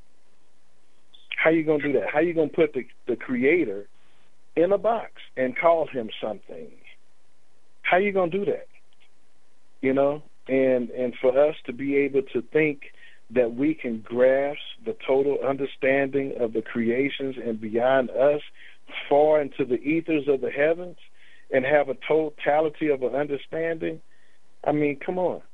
How are you going to do that? How are you going to put the, the creator in a box and call him something? How are you going to do that? You know, and and for us to be able to think that we can grasp the total understanding of the creations and beyond us, far into the ethers of the heavens, and have a totality of an understanding, I mean, come on.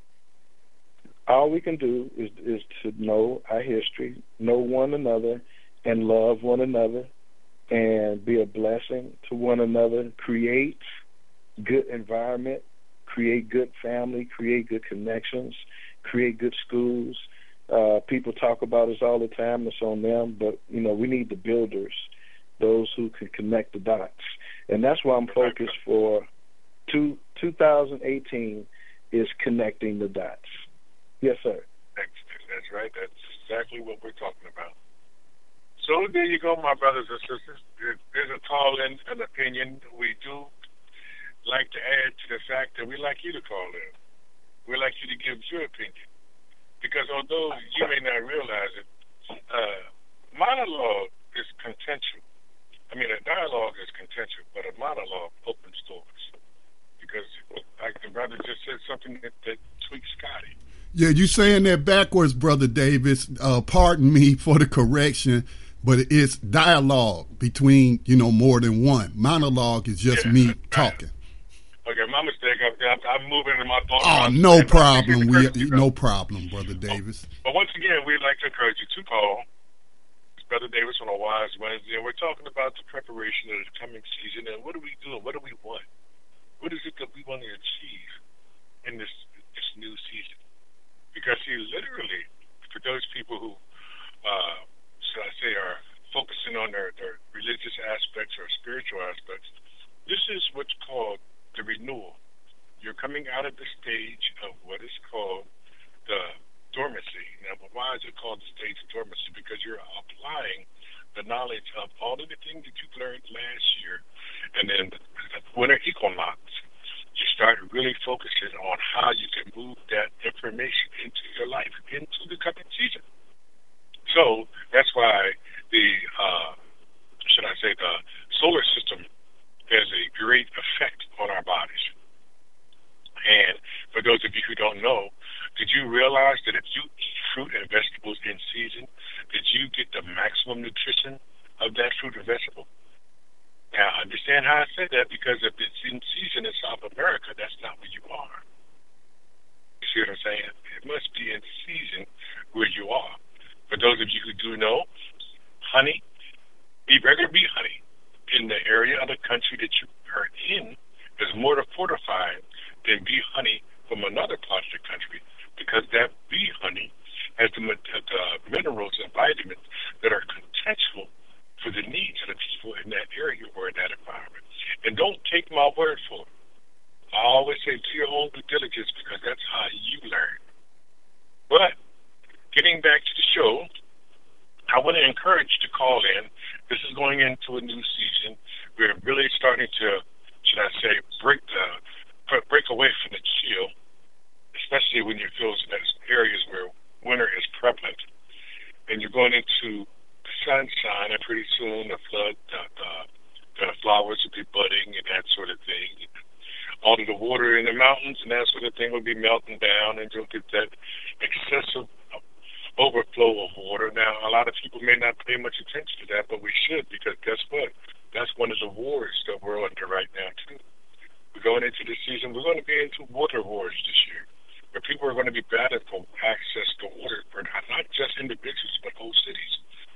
All we can do is is to know our history, know one another, and love one another, and be a blessing to one another, create good environment, create good family, create good connections, create good schools. Uh, people talk about us all the time, it's on them, but, you know, we need the builders, those who can connect the dots. And that's why I'm focused for two, two thousand eighteen is connecting the dots. Yes, sir. That's, that's right. That's exactly what we're talking about. So there you go, my brothers and sisters. There's a call in, an opinion. We do like to add to the fact that we like you to call in. We like you to give your opinion. Because although you may not realize it, uh, monologue is contentious. I mean, a dialogue is contentious, but a monologue opens doors. Because, like the brother just said, something that, that tweaks Scotty. Yeah, you saying that backwards, Brother Davis. Uh, pardon me for the correction, but it's dialogue between, you know, more than one. Monologue is just yeah, me talking. Okay, my mistake. I'm, I'm moving in my thoughts. Oh, no problem. We, no problem, Brother Davis. But once again, we'd like to encourage you to call Brother Davis on a Wise Wednesday, and we're talking about the preparation of the coming season, and what are we doing? What do we want? What is it that we want to achieve in this this new season? Because, see, literally, for those people who, uh, should I say, are focusing on their, their religious aspects or spiritual aspects, this is what's called the renewal. You're coming out of the stage of what is called the dormancy. Now, why is it called the stage of dormancy? Because you're applying the knowledge of all of the things that you learned last year, and then the winter equinox, you start really focusing on how you can move that information into your life, into the coming season. So that's why the, uh, should I say, the solar system has a great effect on our bodies. And for those of you who don't know, did you realize that if you eat fruit and vegetables in season, that you get the maximum nutrition of that fruit or vegetable. Now, understand how I said that, because if it's in season in South America, that's not where you are. You see what I'm saying? It must be in season where you are. For those of you who do know, honey, be regular bee honey in the area of the country that you are in is more fortified than bee honey from another part of the country, because that bee honey has the, the minerals and vitamins that are contextual for the needs of the people in that area or in that environment. And don't take my word for it. I always say do your own due diligence, because that's how you learn. But getting back to the show, I want to encourage you to call in. This is going into a new season. We're really starting to, should I say, break the break away from the chill, especially when you feel in areas where winter is prevalent, and you're going into the sunshine, and pretty soon the flood, the, the, the flowers will be budding and that sort of thing. All of the water in the mountains and that sort of thing will be melting down, and you'll get that excessive overflow of water. Now, a lot of people may not pay much attention to that, but we should, because guess what? That's one of the wars that we're under right now, too. We're going into this season, we're going to be into water wars this year, where people are going to be battling for access to water for not just individuals, but whole cities.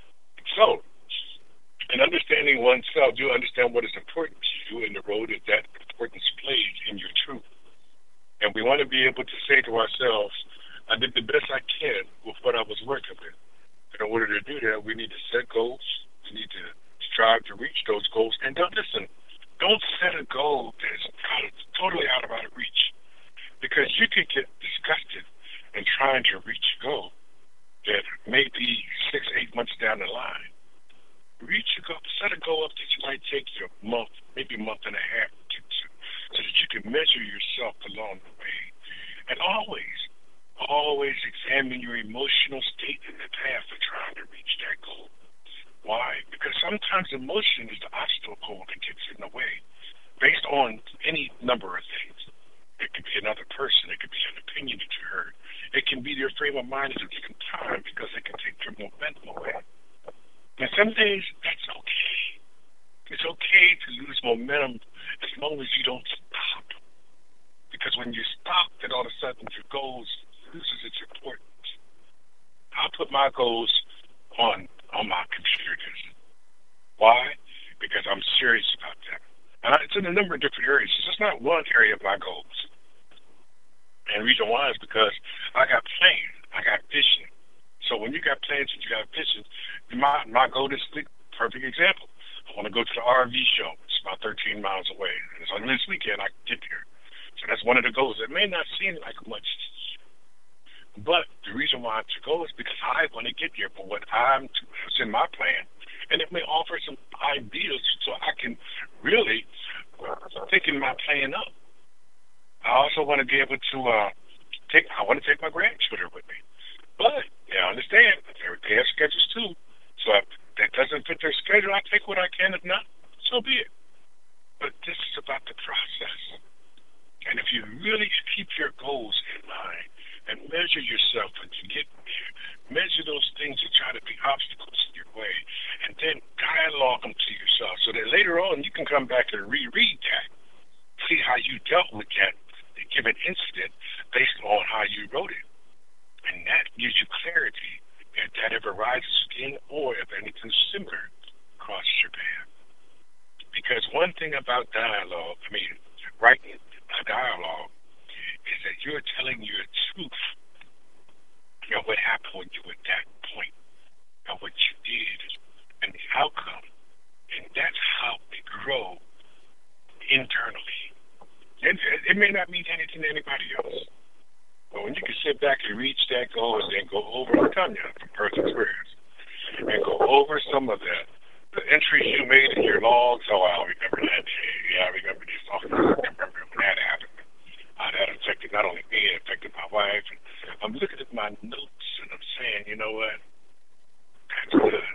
So, in understanding oneself, you understand what is important to you and the role that that importance plays in your truth. And we want to be able to say to ourselves, I did the best I can with what I was working with. In order to do that, we need to set goals. We need to strive to reach those goals. And don't listen, don't set a goal that's out of, totally out of our reach, because you could get disgusted in trying to reach a goal that may be six, eight months down the line. Reach a goal, set a goal up that you might take you a month, maybe a month and a half to get to, so that you can measure yourself along the way. And always, always examine your emotional state in the path of trying to reach that goal. Why? Because sometimes emotion is the obstacle that gets in the way, based on any number of things. It could be another person. It could be an opinion that you heard. It can be your frame of mind at a given time, because it can take your momentum away. And some days, that's okay. It's okay to lose momentum as long as you don't stop. Because when you stop, then all of a sudden your goals loses its importance. I put my goals on on my computer desk. Why? Because I'm serious about that. And it's in a number of different areas. It's just not one area of my goals. And the reason why is because I got plans. I got vision. So when you got plans and you got vision, my my goal this week, perfect example. I want to go to the R V show. It's about thirteen miles away. And it's on this weekend I can get there. So that's one of the goals. It may not seem like much, but the reason why I took go is because I want to get there for what I'm to, it's in my plan. And it may offer some ideas so I can really thicken my plan up. I also want to be able to uh, take, I want to take my grandchildren with me. But, yeah, I understand, they have schedules too. So if that doesn't fit their schedule, I take what I can. If not, so be it. But this is about the process. And if you really keep your goals in mind and measure yourself when you get there, measure those things that try to be obstacles in your way, and then dialogue them to yourself so that later on you can come back and reread that, see how you dealt with that given incident based on how you wrote it. And that gives you clarity if that ever rises again or if anything similar crosses your path. Because one thing about dialogue, I mean, writing a dialogue, is that you're telling your truth, you know, what happened when you were at that point, and what you did, and the outcome. And that's how we grow internally. And it may not mean anything to anybody else. But when you can sit back and reach that goal and then go over, I'm telling you from personal experience, and go over some of the, the entries you made in your logs. Oh, I remember that day. Yeah, I remember this. Oh, I remember when that happened. Uh, that affected not only me, it affected my wife. And I'm looking at my notes and I'm saying, you know what? That's good.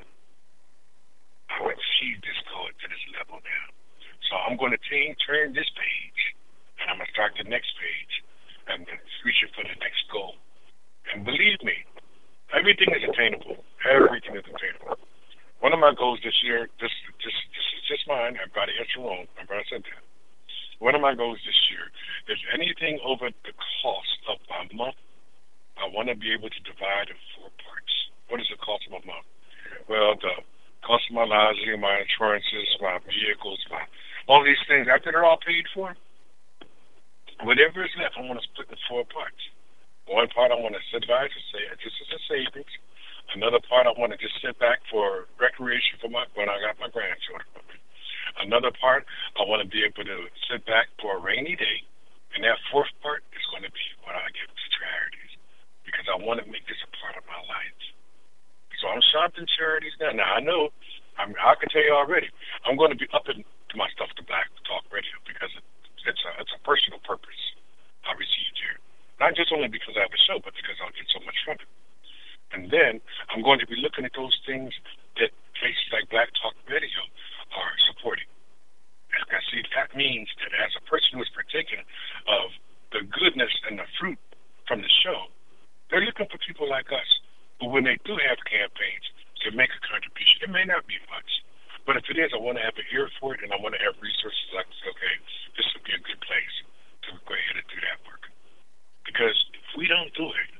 I would see this go to this level now. So I'm going to t- turn this page, and I'm going to start the next page. I'm going to reach for the next goal. And believe me, everything is attainable. Everything is attainable. one of my goals this year, this, this, this is just mine. I've got to answer wrong. Remember I said that. One of my goals this year is anything over the cost of my month, I want to be able to divide in four parts. What is the cost of my month? Well, the cost of my lodging, my insurances, my vehicles, my all these things, after they're all paid for, whatever is left, I want to split in four parts. One part I want to sit back and say, this is a savings. Another part I want to just sit back for recreation for my when I got my grandchildren. Another part, I want to be able to sit back for a rainy day. And that fourth part is going to be what I give to charities, because I want to make this a part of my life. So I'm shopping charities now. Now, I know, I'm, I can tell you already, I'm going to be upping my stuff to Black Talk Radio, because it, it's, a, it's a personal purpose I received here. Not just only because I have a show, but because I'll get so much from it. And then I'm going to be looking at those things that places like Black Talk Radio are supporting. And I see that means that as a person who is partaking of the goodness and the fruit from the show, they're looking for people like us who, when they do have campaigns, can make a contribution. It may not be much, but if it is, I want to have an ear for it, and I want to have resources like, okay, this would be a good place to go ahead and do that work. Because if we don't do it,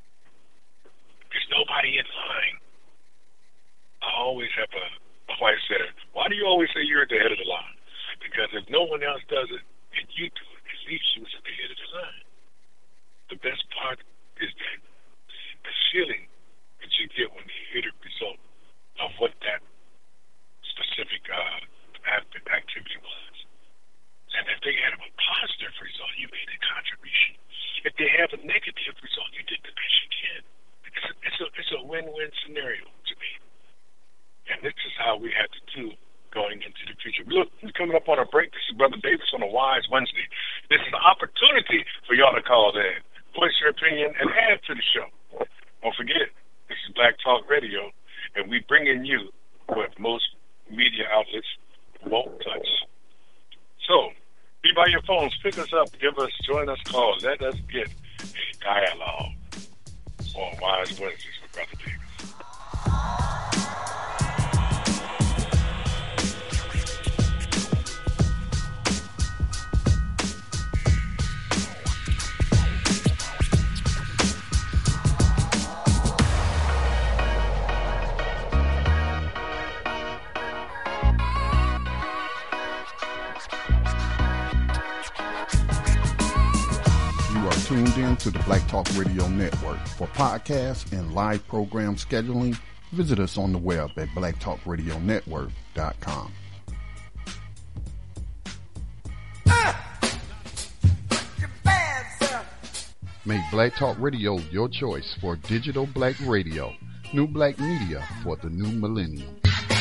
there's nobody in line. I always have a, my wife said, why do you always say you're at the head of the line? Because if no one else does it, and you do it, at least you was at the head of the line. The best part is that the feeling that you get when you hear the result of what that specific uh, activity was. And if they have a positive result, you made a contribution. If they have a negative result, you did the best you can. It's a, it's a, it's a win-win scenario to me. And this is how we have to do going into the future. Look, we're coming up on a break. This is Brother Davis on a Wise Wednesday. This is an opportunity for y'all to call in, voice your opinion, and add to the show. Don't forget, this is Black Talk Radio, and we bring in you what most media outlets won't touch. So, be by your phones, pick us up, give us, join us, call. Let us get a dialogue on Wise Wednesdays with Brother Davis. Tuned in to the Black Talk Radio Network. For podcasts and live program scheduling, visit us on the web at black talk radio network dot com. Make Black Talk Radio your choice for digital black radio. New black media for the new millennium.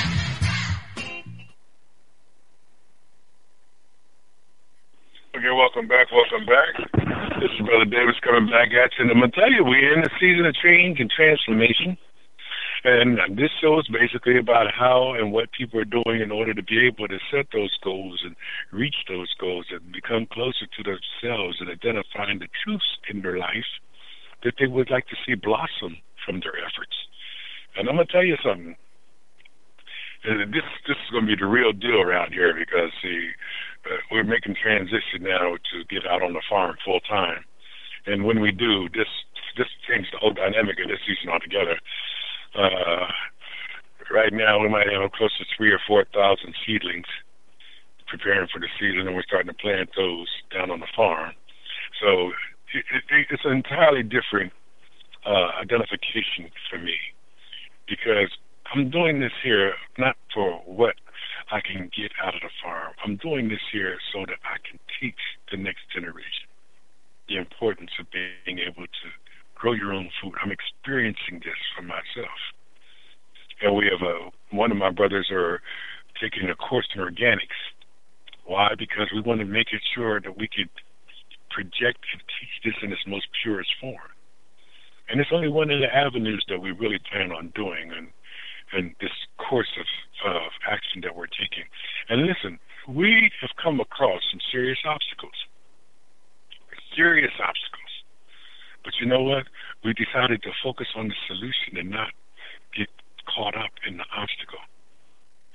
Okay, welcome back, welcome back. This is Brother Davis coming back at you. And I'm going to tell you, we're in a season of change and transformation. And this show is basically about how and what people are doing in order to be able to set those goals and reach those goals and become closer to themselves and identifying the truths in their life that they would like to see blossom from their efforts. And I'm going to tell you something. And this this is going to be the real deal around here, because, see, uh, we're making transition now to get out on the farm full time. And when we do, this this changes the whole dynamic of this season altogether. Uh, right now, we might have close to three or four thousand seedlings preparing for the season, and we're starting to plant those down on the farm. So it, it, it's an entirely different uh, identification for me, because I'm doing this here not for what I can get out of the farm. I'm doing this here so that I can teach the next generation the importance of being able to grow your own food. I'm experiencing this for myself. And we have a, one of my brothers are taking a course in organics. Why? Because we want to make it sure that we could project and teach this in its most purest form. And it's only one of the avenues that we really plan on doing, and and this course of, of action that we're taking. And listen, we have come across some serious obstacles, serious obstacles. But you know what? We decided to focus on the solution and not get caught up in the obstacle.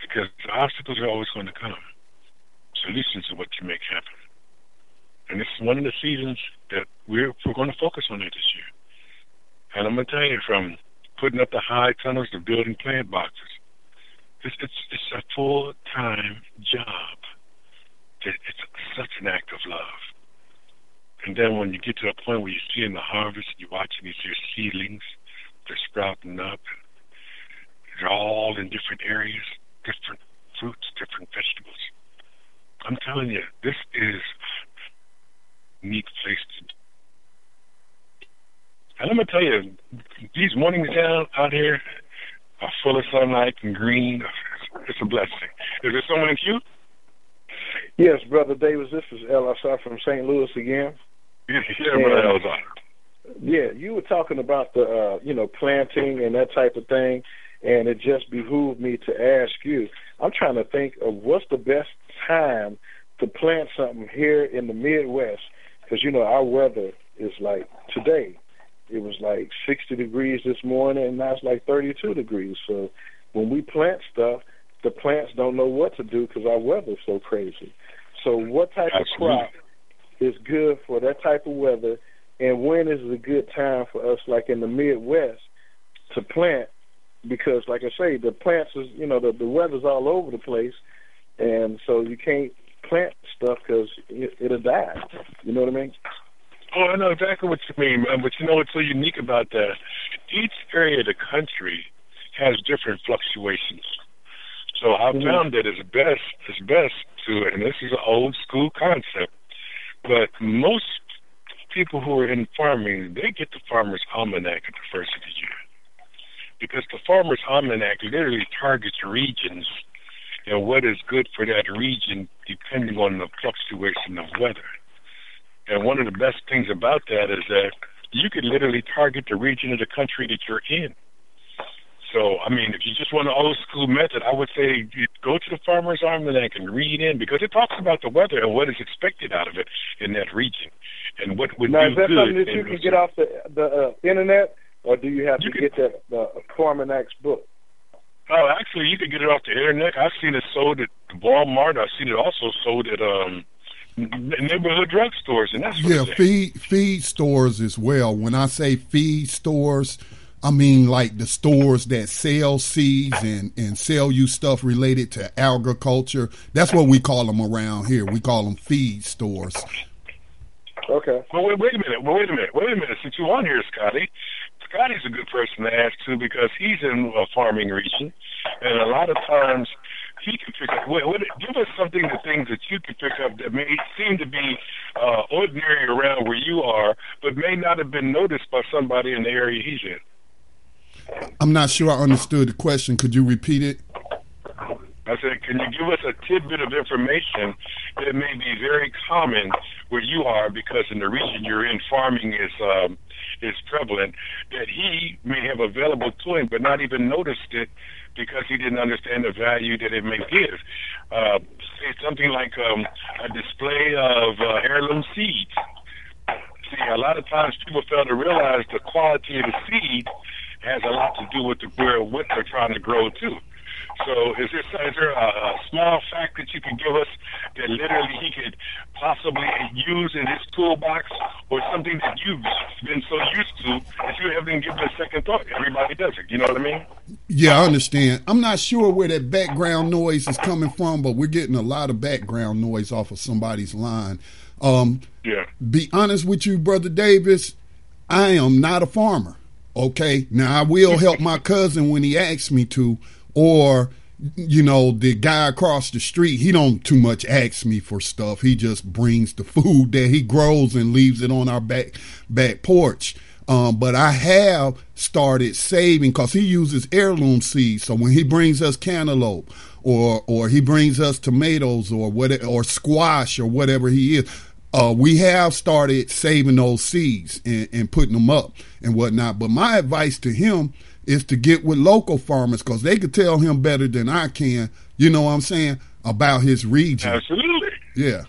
because the obstacles are always going to come. Solutions are what you make happen. And this is one of the seasons that we're, we're going to focus on it this year. And I'm going to tell you, from putting up the high tunnels to building plant boxes, it's, it's, it's a full-time job. It, it's such an act of love. And then when you get to a point where you're seeing the harvest, you're watching these here seedlings, they're sprouting up. They're all in different areas, different fruits, different vegetables. I'm telling you, this is a neat place to be. And I'm going to tell you, these mornings down out here are full of sunlight and green. It's a blessing. Is there someone in queue? Yes, Brother Davis, this is El Azar from Saint Louis again. Yeah, yeah Brother El Azar. Yeah, you were talking about the, uh, you know, planting and that type of thing, and it just behooved me to ask you. I'm trying to think of what's the best time to plant something here in the Midwest, because, you know, our weather is like today. It was like sixty degrees this morning, and now it's like thirty-two degrees. So when we plant stuff, the plants don't know what to do because our weather's so crazy. So what type Absolutely. of crop is good for that type of weather, and when is a good time for us, like in the Midwest, to plant? Because, like I say, the plants is, you know, the, the weather's all over the place, and so you can't plant stuff because it, it'll die. You know what I mean? Oh, I know exactly what you mean, man. But you know what's so unique about that? Each area of the country has different fluctuations. So I mm-hmm. found that it's best, it's best to, and this is an old school concept, but most people who are in farming, they get the Farmer's Almanac at the first of the year. Because the Farmer's Almanac literally targets regions and what is good for that region depending on the fluctuation of weather. And one of the best things about that is that you could literally target the region of the country that you're in. So, I mean, if you just want an old school method, I would say you go to the Farmer's Almanac and read in, because it talks about the weather and what is expected out of it in that region and what would now, do is that good. Something that you can get off the, the uh, internet, or do you have you to can, get that the Almanac's book? Oh, actually, you could get it off the internet. I've seen it sold at Walmart. I've seen it also sold at um, neighborhood drugstores and that sort yeah, of thing. feed feed stores as well. When I say feed stores, I mean like the stores that sell seeds and, and sell you stuff related to agriculture. That's what we call them around here. We call them feed stores. Okay. Well, wait, wait a minute. Well, wait a minute. Wait a minute. Since you're on here, Scotty, Scotty's a good person to ask too, because he's in a farming region, and a lot of times he can pick up. What, what, give us something, the things that you can pick up that may seem to be uh, ordinary around where you are, but may not have been noticed by somebody in the area he's in. I'm not sure I understood the question. Could you repeat it? I said, can you give us a tidbit of information that may be very common where you are, because in the region you're in, farming is um, is prevalent, that he may have available to him but not even noticed it because he didn't understand the value that it may give. Uh, say something like um, a display of uh, heirloom seeds. See, a lot of times people fail to realize the quality of the seed has a lot to do with the, where, what they're trying to grow too. So is there, is there a, a small fact that you can give us that literally he could possibly use in his toolbox, or something that you've been so used to that you haven't given a second thought? Everybody does it. You know what I mean? Yeah, I understand. I'm not sure where that background noise is coming from, but we're getting a lot of background noise off of somebody's line. Um, yeah. Be honest with you, Brother Davis, I am not a farmer. Okay? Now, I will help my cousin when he asks me to, or, you know, the guy across the street, he don't too much ask me for stuff. He just brings the food that he grows and leaves it on our back back porch. Um, but I have started saving, because he uses heirloom seeds. So when he brings us cantaloupe, or or he brings us tomatoes, or what, or squash, or whatever he is, uh, we have started saving those seeds and, and putting them up and whatnot. But my advice to him is to get with local farmers, because they could tell him better than I can, you know what I'm saying, about his region. Absolutely. Yeah.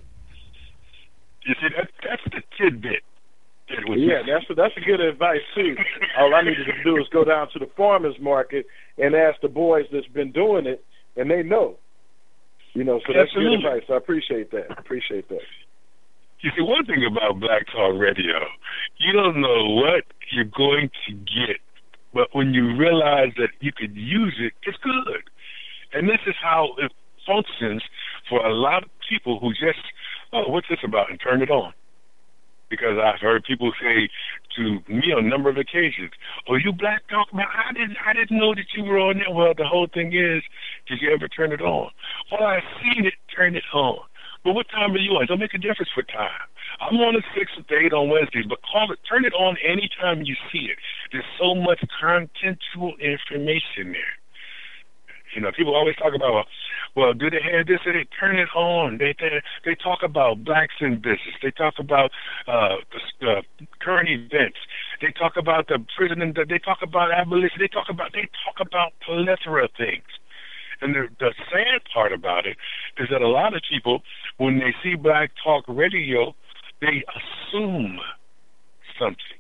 You see, that, that's the tidbit. Yeah, that's a, that's a good advice, too. All I needed to do is go down to the farmer's market and ask the boys that's been doing it and they know. You know, so that's good advice. I appreciate that. Appreciate that. You see, one thing about Black Talk Radio, you don't know what you're going to get, but when you realize that you could use it, it's good. And this is how it functions for a lot of people who just, oh, what's this about, and turn it on. Because I've heard people say to me on a number of occasions, "Oh, you Black Talk, man? I didn't, I didn't know that you were on there." Well, the whole thing is, did you ever turn it on? Well, I've seen it, turn it on. But what time are you on? It don't make a difference what time. I'm on at six to eight on Wednesdays, but call it, turn it on anytime you see it. There's so much contextual information there. You know, people always talk about, well, do they have this? Or they turn it on. They they, they talk about blacks in business. They talk about uh, the uh, current events. They talk about the prison. They talk about abolition. They talk about they talk about plethora of things. And the, the sad part about it is that a lot of people, when they see Black Talk Radio, they assume something.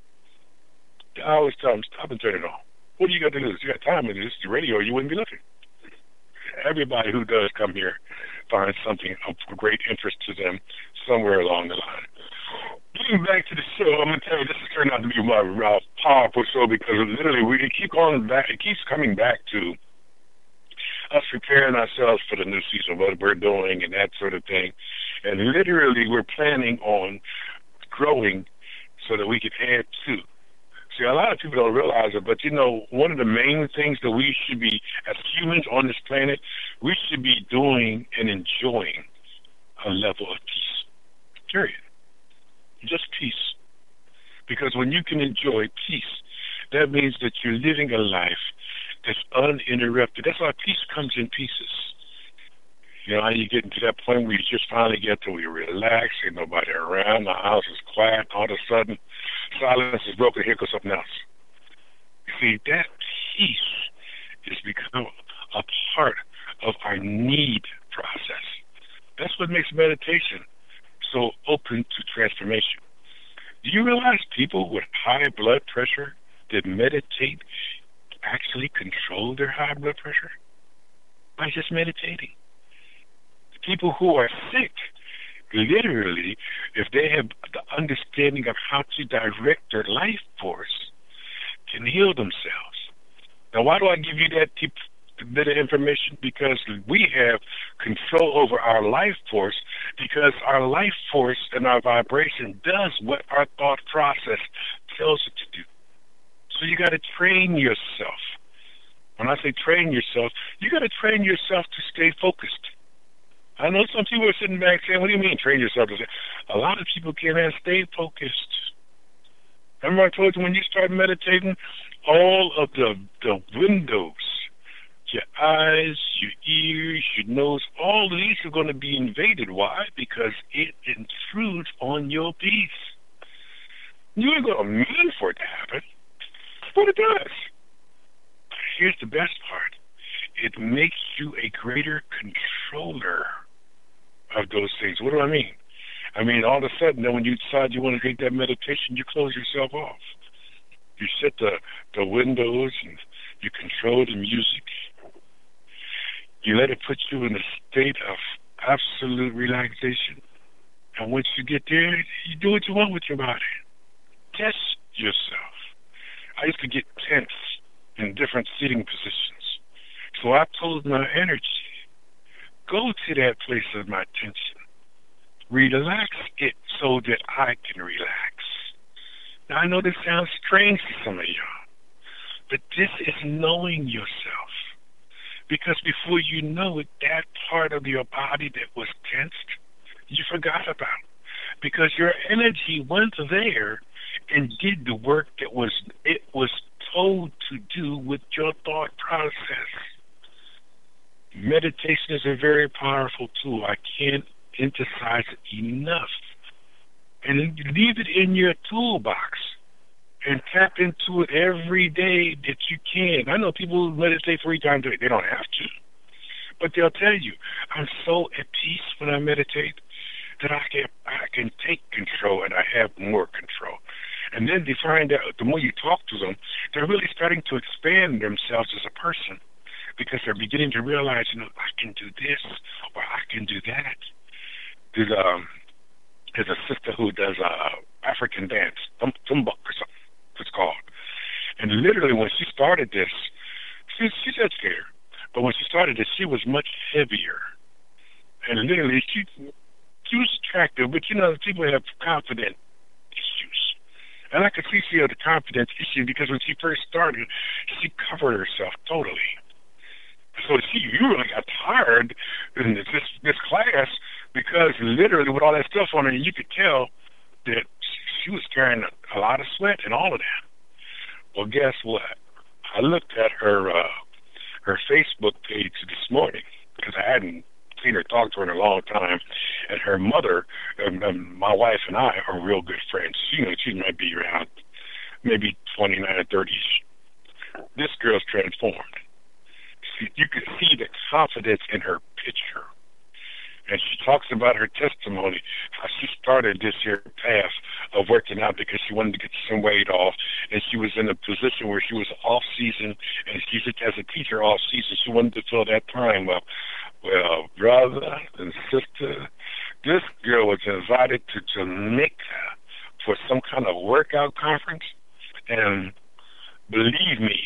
I always tell them, stop and turn it on. What do you got to lose? You got time to this radio, or you wouldn't be looking. Everybody who does come here finds something of great interest to them somewhere along the line. Getting back to the show, I'm going to tell you, this has turned out to be my uh, powerful show because literally we keep going back. It keeps coming back to us preparing ourselves for the new season, what we're doing and that sort of thing. And literally we're planning on growing so that we can add to. See, a lot of people don't realize it, but, you know, one of the main things that we should be, as humans on this planet, we should be doing and enjoying a level of peace, period. Just peace. Because when you can enjoy peace, that means that you're living a life that's uninterrupted. That's why peace comes in pieces. You know, how you get into that point where you just finally get to where you relax, ain't nobody around, the house is quiet, all of a sudden, silence is broken, here goes something else. You see, that peace has become a part of our need process. That's what makes meditation so open to transformation. Do you realize people with high blood pressure that meditate actually control their high blood pressure? By just meditating. People who are sick, literally, if they have the understanding of how to direct their life force, can heal themselves. Now, why do I give you that tip, bit of information? Because we have control over our life force, because our life force and our vibration does what our thought process tells it to do. So you got to train yourself. When I say train yourself, you got to train yourself to stay focused. I know some people are sitting back saying, what do you mean train yourself? A lot of people can't stay focused. Remember I told you when you start meditating, all of the, the windows, your eyes, your ears, your nose, all of these are going to be invaded. Why? Because it intrudes on your peace. You ain't going to mean for it to happen, but it does. Here's the best part. It makes you a greater controller of those things. What do I mean? I mean, all of a sudden, then when you decide you want to take that meditation, you close yourself off. You shut the, the windows and you control the music. You let it put you in a state of absolute relaxation. And once you get there, you do what you want with your body. Test yourself. I used to get tense in different seating positions. So I told my energy, go to that place of my tension. Relax it so that I can relax. Now, I know this sounds strange to some of y'all, but this is knowing yourself. Because before you know it, that part of your body that was tensed, you forgot about. Because your energy went there and did the work that was it was told to do with your thought process. Meditation is a very powerful tool. I can't emphasize it enough. And leave it in your toolbox and tap into it every day that you can. I know people meditate three times a day. They don't have to. But they'll tell you, I'm so at peace when I meditate that I can, I can take control and I have more control. And then they find out the more you talk to them, they're really starting to expand themselves as a person. because they're beginning to realize, you know, I can do this or I can do that. There's, um, there's a sister who does uh, African dance, tum- tumbuk or something, it's called. And literally when she started this, she, she said scared, but when she started this, she was much heavier. And literally, she, she was attractive, but you know, people have confidence issues. And I could see she had a confidence issue because when she first started, she covered herself totally. So she, you really got tired in this this class because literally with all that stuff on her, you could tell that she was carrying a, a lot of sweat and all of that. Well, guess what? I looked at her uh, her Facebook page this morning because I hadn't seen her talk to her in a long time, and her mother, um, um, my wife and I are real good friends. You know, she might be around maybe twenty-nine or thirty. This girl's transformed. She, you could see the confidence in her picture. And she talks about her testimony, how she started this year path of working out because she wanted to get some weight off, and she was in a position where she was off season, and she's as a teacher off season. She wanted to fill that time up. Well, brother and sister, this girl was invited to Jamaica for some kind of workout conference, and believe me,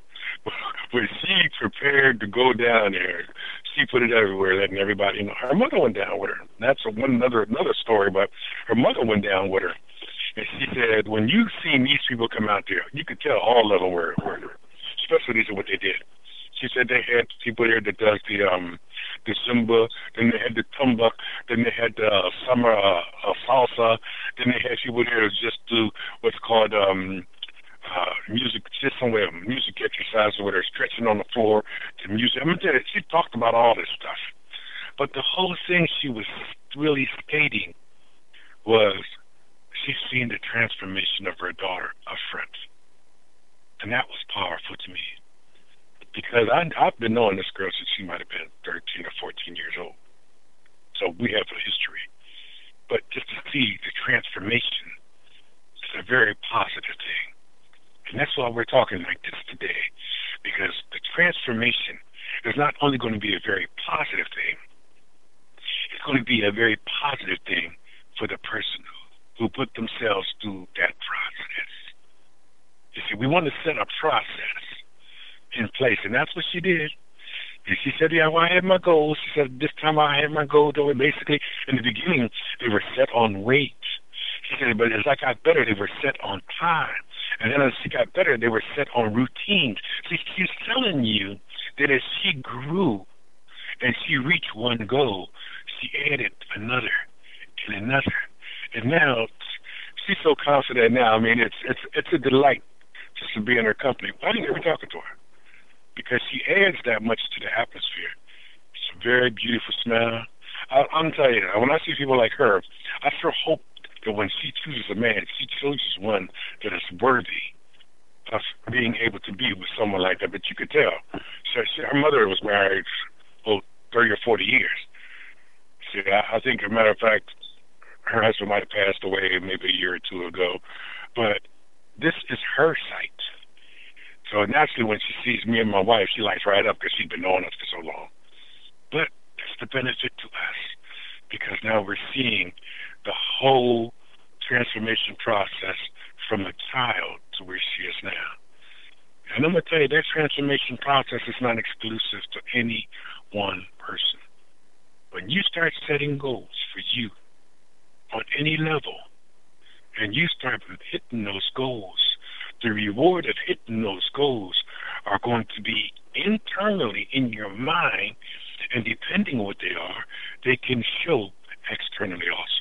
when she prepared to go down there, she put it everywhere, letting everybody know. Her mother went down with her. That's a, one another another story, but her mother went down with her, and she said, when you seen these people come out there, you could tell all of them were, were especially these are what they did. She said they had people there that does the um the Zumba, then they had the tumbuk, then they had the uh, summer uh, uh, salsa, then they had people there that just do what's called um uh music, just somewhere music exercises where they're stretching on the floor to music. I mean, she talked about all this stuff, but the whole thing she was really stating was she's seen the transformation of her daughter up front, and that was powerful to me. Because I, I've been knowing this girl since she might have been thirteen or fourteen years old. So we have a history. But just to see the transformation is a very positive thing. And that's why we're talking like this today. Because the transformation is not only going to be a very positive thing, it's going to be a very positive thing for the person who put themselves through that process. You see, we want to set a process in place, and that's what she did. And she said, yeah, well, I had my goals. She said, this time I had my goals. They were basically, in the beginning, they were set on weight. She said, but as I got better, they were set on time. And then as she got better, they were set on routines. See, she's telling you that as she grew and she reached one goal, she added another and another. And now, she's so confident now. I mean, it's it's it's a delight just to be in her company. Why didn't you ever talk to her? Because she adds that much to the atmosphere. It's a very beautiful smell. I, I'm telling you, when I see people like her, I sure hope that when she chooses a man, she chooses one that is worthy of being able to be with someone like that. But you could tell. She, she, her mother was married for thirty or forty years. See, I, I think, as a matter of fact, her husband might have passed away maybe a year or two ago. But this is her sight. So naturally, when she sees me and my wife, she lights right up because she's been knowing us for so long. But that's the benefit to us, because now we're seeing the whole transformation process from a child to where she is now. And I'm going to tell you, that transformation process is not exclusive to any one person. When you start setting goals for you on any level, and you start hitting those goals, the reward of hitting those goals are going to be internally in your mind, and depending on what they are, they can show externally also.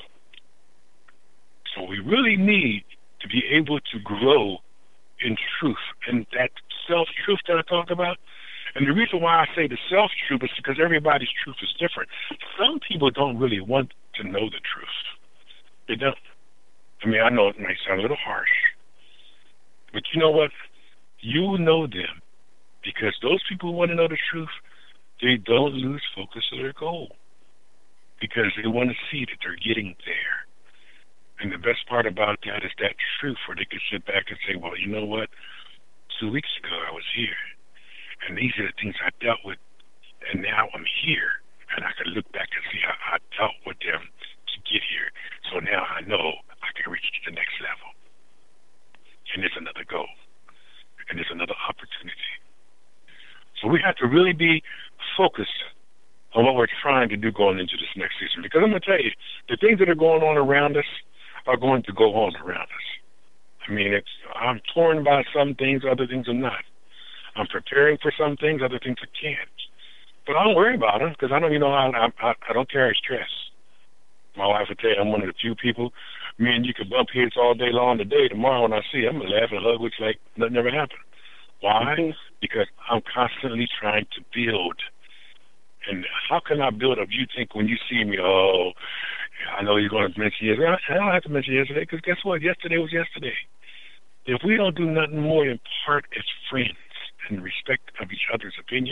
So we really need to be able to grow in truth, and that self-truth that I talked about. And the reason why I say the self-truth is because everybody's truth is different. Some people don't really want to know the truth. They don't. I mean, I know it might sound a little harsh, but you know what? You know them, because those people who want to know the truth, they don't lose focus of their goal, because they want to see that they're getting there. And the best part about that is that truth, where they can sit back and say, well, you know what? Two weeks ago I was here, And these are the things I dealt with, and now I'm here, and I can look back and see how I dealt with them to get here. So now I know I can reach to the next level. And there's another goal, and there's another opportunity. So we have to really be focused on what we're trying to do going into this next season. Because I'm going to tell you, the things that are going on around us are going to go on around us. I mean, it's I'm torn by some things, other things are not. I'm preparing for some things, other things I can't. But I don't worry about them because I don't, you know, I, I, I don't carry stress. My wife would tell you I'm one of the few people, me and you could bump heads all day long today. Tomorrow when I see you, I'm going to laugh and hug, which like nothing ever happened. Why? Mm-hmm. Because I'm constantly trying to build. And how can I build up? You think when you see me, oh, I know you're going to mention yesterday. I don't have to mention yesterday because guess what? Yesterday was yesterday. If we don't do nothing more than part as friends and respect of each other's opinion,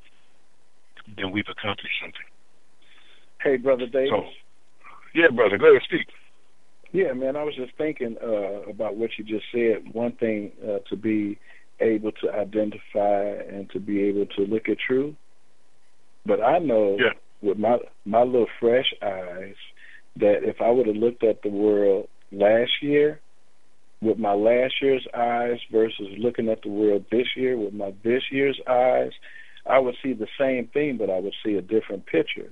then we've accomplished something. Hey, Brother Davis. So, yeah, brother, go ahead, speak. Yeah, man, I was just thinking uh, about what you just said. One thing uh, to be able to identify and to be able to look at truth. But I know yeah. with my my little fresh eyes that if I would have looked at the world last year with my last year's eyes versus looking at the world this year with my this year's eyes, I would see the same thing, but I would see a different picture.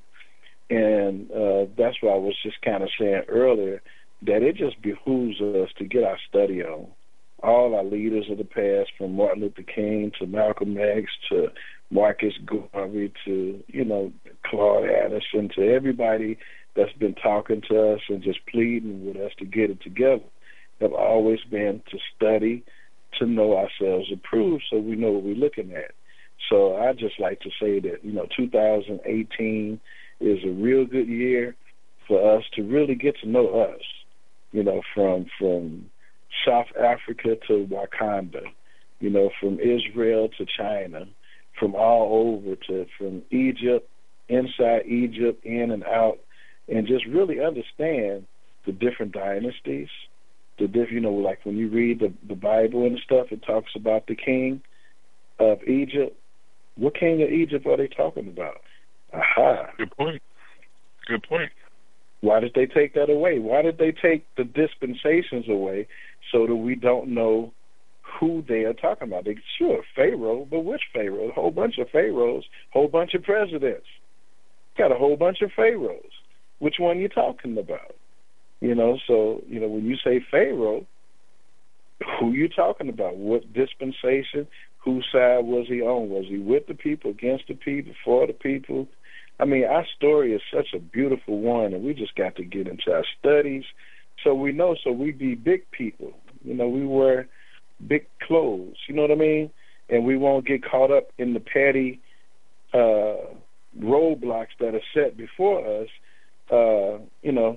And uh, that's why I was just kind of saying earlier that it just behooves us to get our study on. All our leaders of the past, from Martin Luther King to Malcolm X to Marcus Garvey to, you know, Claude Addison, to everybody that's been talking to us and just pleading with us to get it together, have always been to study, to know ourselves approved so we know what we're looking at. So I just like to say that, you know, two thousand eighteen is a real good year for us to really get to know us, you know, from from South Africa to Wakanda, you know, from Israel to China, from all over to from Egypt, inside Egypt, in and out, and just really understand the different dynasties, the different, you know, like when you read the, the Bible and stuff, it talks about the king of Egypt. What king of Egypt are they talking about? Aha. Good point. Good point. Why did they take that away? Why did they take the dispensations away so that we don't know who they are talking about? They, sure, Pharaoh, but which Pharaoh? A whole bunch of pharaohs, whole bunch of presidents. Got a whole bunch of pharaohs. Which one you talking about? You know, so, you know, when you say Pharaoh, who you talking about? What dispensation? Whose side was he on? Was he with the people, against the people, for the people? I mean, our story is such a beautiful one, and we just got to get into our studies so we know, so we be big people. You know, we wear big clothes, you know what I mean? And we won't get caught up in the petty uh, roadblocks that are set before us, uh, you know.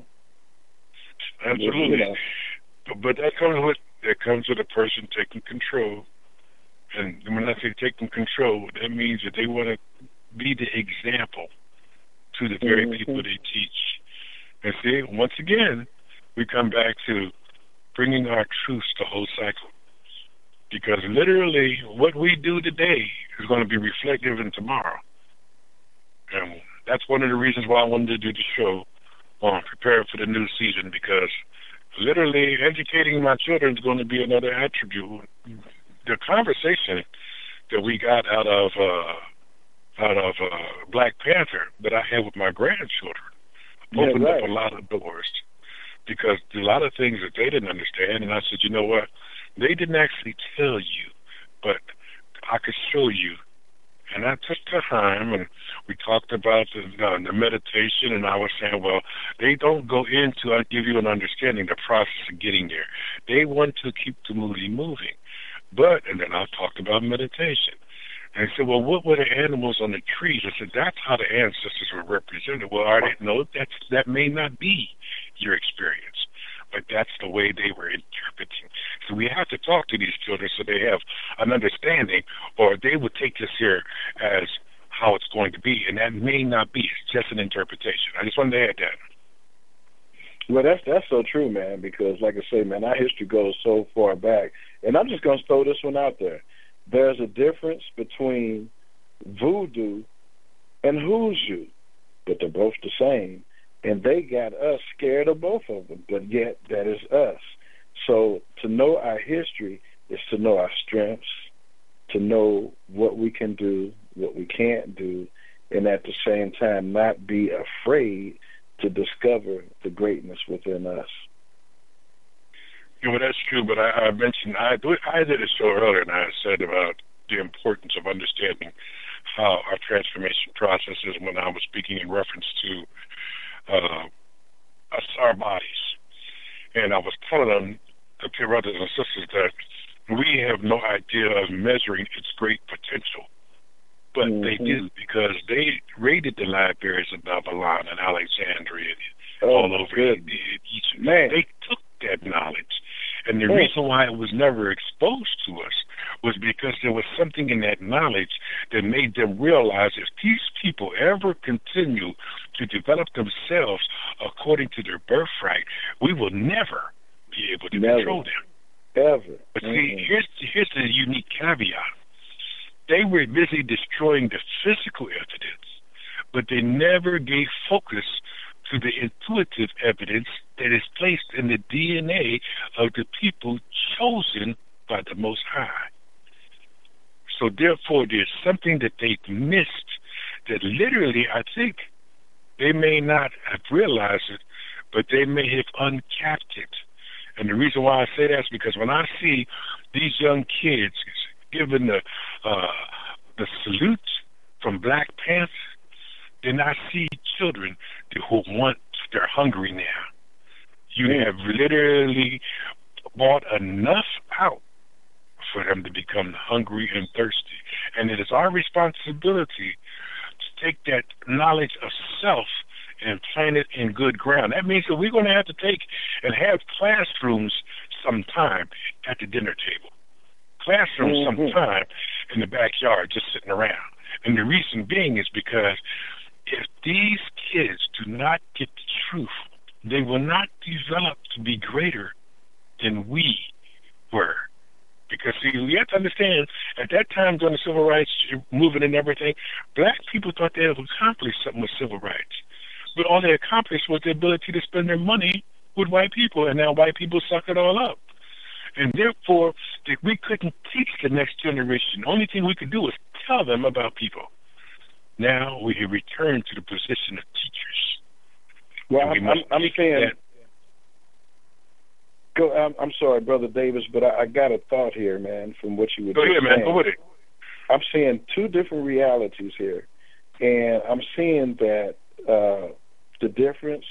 Absolutely. You know. But that comes with that comes with a person taking control. And when I say taking control, that means that they want to be the example to the very mm-hmm. people they teach. And see, once again, we come back to bringing our truths to whole cycle. Because literally what we do today is going to be reflective in tomorrow. And that's one of the reasons why I wanted to do the show on preparing for the new season, because literally educating my children is going to be another attribute. The conversation that we got out of uh, out of uh, Black Panther that I had with my grandchildren opened yeah, right. up a lot of doors, because a lot of things that they didn't understand, and I said, you know what, they didn't actually tell you, but I could show you. And I took the time, and we talked about the, uh, the meditation, and I was saying, well, they don't go into uh, give you an understanding the process of getting there. They want to keep the movie moving. But, and then I talked about meditation. And I said, well, what were the animals on the trees? I said, that's how the ancestors were represented. Well, I didn't know that's, that may not be your experience, but that's the way they were interpreting. So we have to talk to these children so they have an understanding, or they would take this here as how it's going to be, and that may not be. It's just an interpretation. I just wanted to add that. Well, that's that's so true, man, because like I say, man, our history goes so far back. And I'm just going to throw this one out there. there's a difference between voodoo and hoodoo, but they're both the same. And they got us scared of both of them, but yet that is us. So to know our history is to know our strengths, to know what we can do, what we can't do, and at the same time not be afraid to discover the greatness within us. Yeah, well, that's true, but I, I mentioned, I, I did a show earlier, and I said about the importance of understanding how our transformation process is when I was speaking in reference to uh, us, our bodies. And I was telling them, the dear brothers and sisters, that we have no idea of measuring its great potential. But mm-hmm. they do, because they raided the libraries of Babylon and Alexandria, oh, all over Egypt. Man. They took that knowledge. And the Man. reason why it was never exposed to us was because there was something in that knowledge that made them realize if these people ever continue to develop themselves according to their birthright, we will never be able to never. control them. Ever. But mm-hmm. see, here's, here's the unique caveat. They were busy destroying the physical evidence, but they never gave focus to the intuitive evidence that is placed in the D N A of the people chosen by the Most High. So therefore, there's something that they've missed that literally, I think, they may not have realized it, but they may have uncapped it. And the reason why I say that is because when I see these young kids given the uh, the salute from Black Panther, then I see children who want, they're hungry now. You mm. have literally brought enough out for them to become hungry and thirsty. And it is our responsibility to take that knowledge of self and plant it in good ground. That means that we're going to have to take and have classrooms sometime at the dinner table. Classrooms mm-hmm. sometime in the backyard just sitting around. And the reason being is because if these kids do not get the truth, they will not develop to be greater than we were. Because, see, we have to understand, at that time during the civil rights movement and everything, Black people thought they had accomplished something with civil rights. But all they accomplished was the ability to spend their money with white people, and now white people suck it all up. And therefore, we couldn't teach the next generation. The only thing we could do was tell them about people. Now we have returned to the position of teachers. Well, I'm, I'm, I'm saying, go, I'm, I'm sorry, Brother Davis, but I, I got a thought here, man, from what you were go just ahead, saying. man. Go with it. I'm seeing two different realities here, and I'm seeing that uh, the difference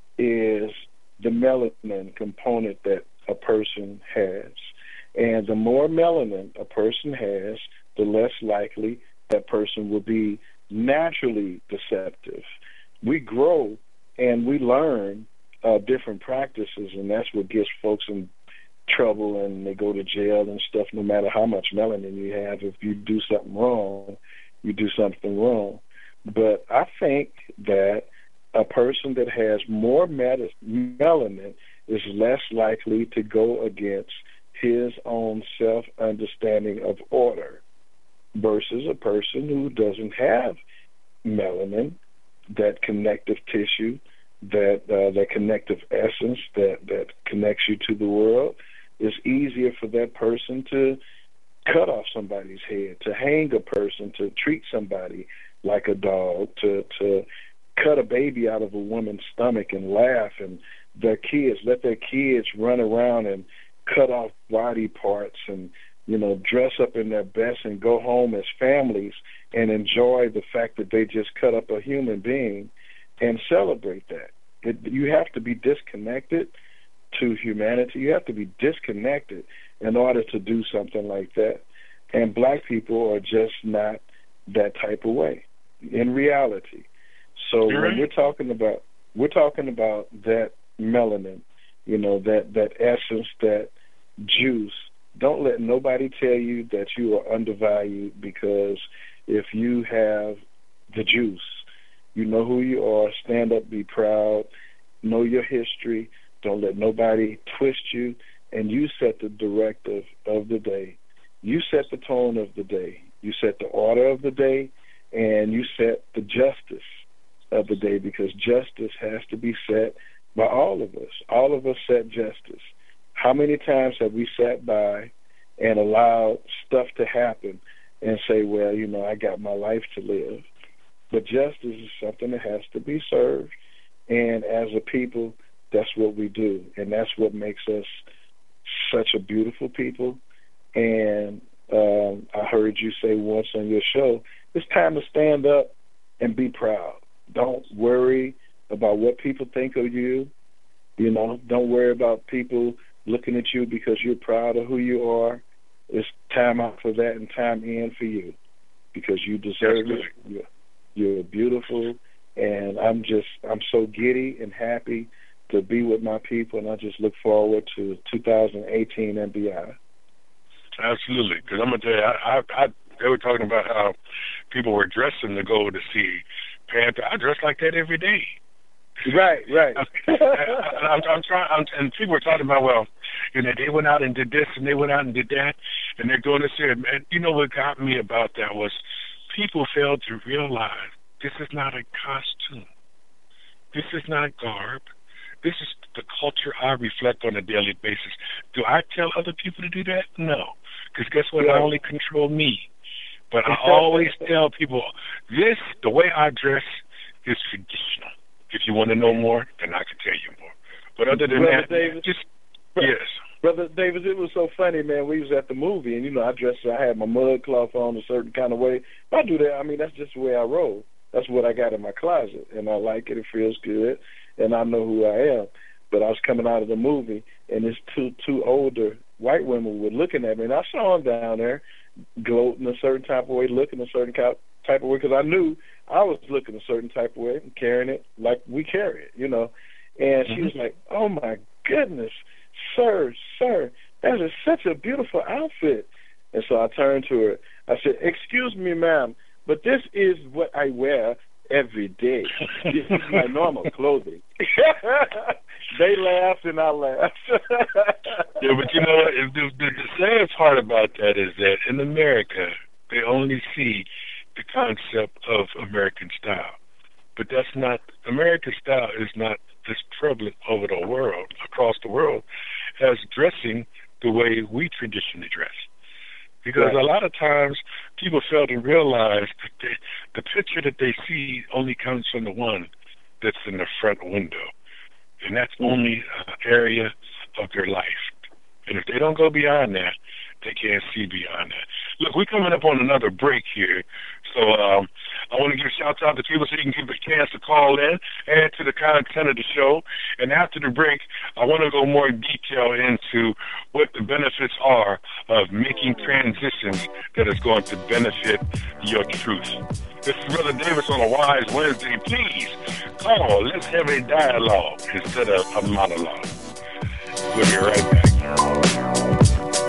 is the melanin component that a person has. And the more melanin a person has, the less likely that person will be naturally deceptive. We grow and we learn uh, different practices, and that's what gets folks in trouble and they go to jail and stuff. No matter how much melanin you have, if you do something wrong, you do something wrong. But I think that a person that has more melanin is less likely to go against his own self-understanding of order versus a person who doesn't have melanin, that connective tissue, that uh, that connective essence that, that connects you to the world. It's easier for that person to cut off somebody's head, to hang a person, to treat somebody like a dog, to, to cut a baby out of a woman's stomach and laugh, and their kids, let their kids run around and cut off body parts and, you know, dress up in their best and go home as families and enjoy the fact that they just cut up a human being and celebrate that. It, you have to be disconnected to humanity. You have to be disconnected in order to do something like that. And Black people are just not that type of way in reality. So You're when right. we're talking about we're talking about that melanin, you know, that, that essence, that juice, don't let nobody tell you that you are undervalued, because if you have the juice, you know who you are, stand up, be proud, know your history, don't let nobody twist you, and you set the directive of the day. you set the tone of the day. You set the order of the day, and you set the justice of the day, because justice has to be set by all of us. All of us set justice. How many times have we sat by and allowed stuff to happen and say, well, you know, I got my life to live? But justice is something that has to be served, and as a people, that's what we do, and that's what makes us such a beautiful people. And um, I heard you say once on your show, it's time to stand up and be proud. Don't worry about what people think of you. You know, don't worry about people looking at you because you're proud of who you are. It's time out for that and time in for you, because you deserve it. You're, you're beautiful, and I'm just, I'm so giddy and happy to be with my people, and I just look forward to two thousand eighteen and beyond. Absolutely, because I'm going to tell you, I, I, I, they were talking about how people were dressing to go to see Panther. I dress like that every day. Right, right. I, I, I'm, I'm trying, I'm, and people were talking about, well, you know, they went out and did this, and they went out and did that, and they're doing this here. And you know what got me about that was people failed to realize this is not a costume. This is not garb. This is the culture I reflect on a daily basis. Do I tell other people to do that? No, because guess what? Yeah. I only control me. But I always tell people, this, the way I dress, is traditional. If you want to know more, then I can tell you more. But other than Brother that, David, just, Bro- yes. Brother David, it was so funny, man. We was at the movie, and, you know, I dressed, I had my mud cloth on a certain kind of way. I do that. I mean, that's just the way I roll. That's what I got in my closet, and I like it. It feels good, and I know who I am. But I was coming out of the movie, and this two two older white women were looking at me, and I saw them down there gloating a certain type of way, looking a certain type of way, because I knew I was looking a certain type of way and carrying it like we carry it, you know. And she Mm-hmm. was like, oh, my goodness, sir, sir, that is such a beautiful outfit. And so I turned to her. I said, excuse me, ma'am, but this is what I wear every day. This is my normal clothing. They laughed and I laughed. Yeah, but you know what? The, the, the sad part about that is that in America, they only see the concept of American style. But that's not, American style is not as prevalent over the world, across the world, as dressing the way we traditionally dress. Because Right. a lot of times people fail to realize that they, the picture that they see only comes from the one that's in the front window. And that's Mm. only an area of their life. And if they don't go beyond that, they can't see beyond that. Look, we're coming up on another break here. So um, I want to give shout out to people so you can give a chance to call in, add to the content of the show. And after the break, I want to go more in detail into what the benefits are of making transitions that is going to benefit your truth. This is Brother Davis on a Wise Wednesday. Please call. Let's have a dialogue instead of a monologue. We'll be right back.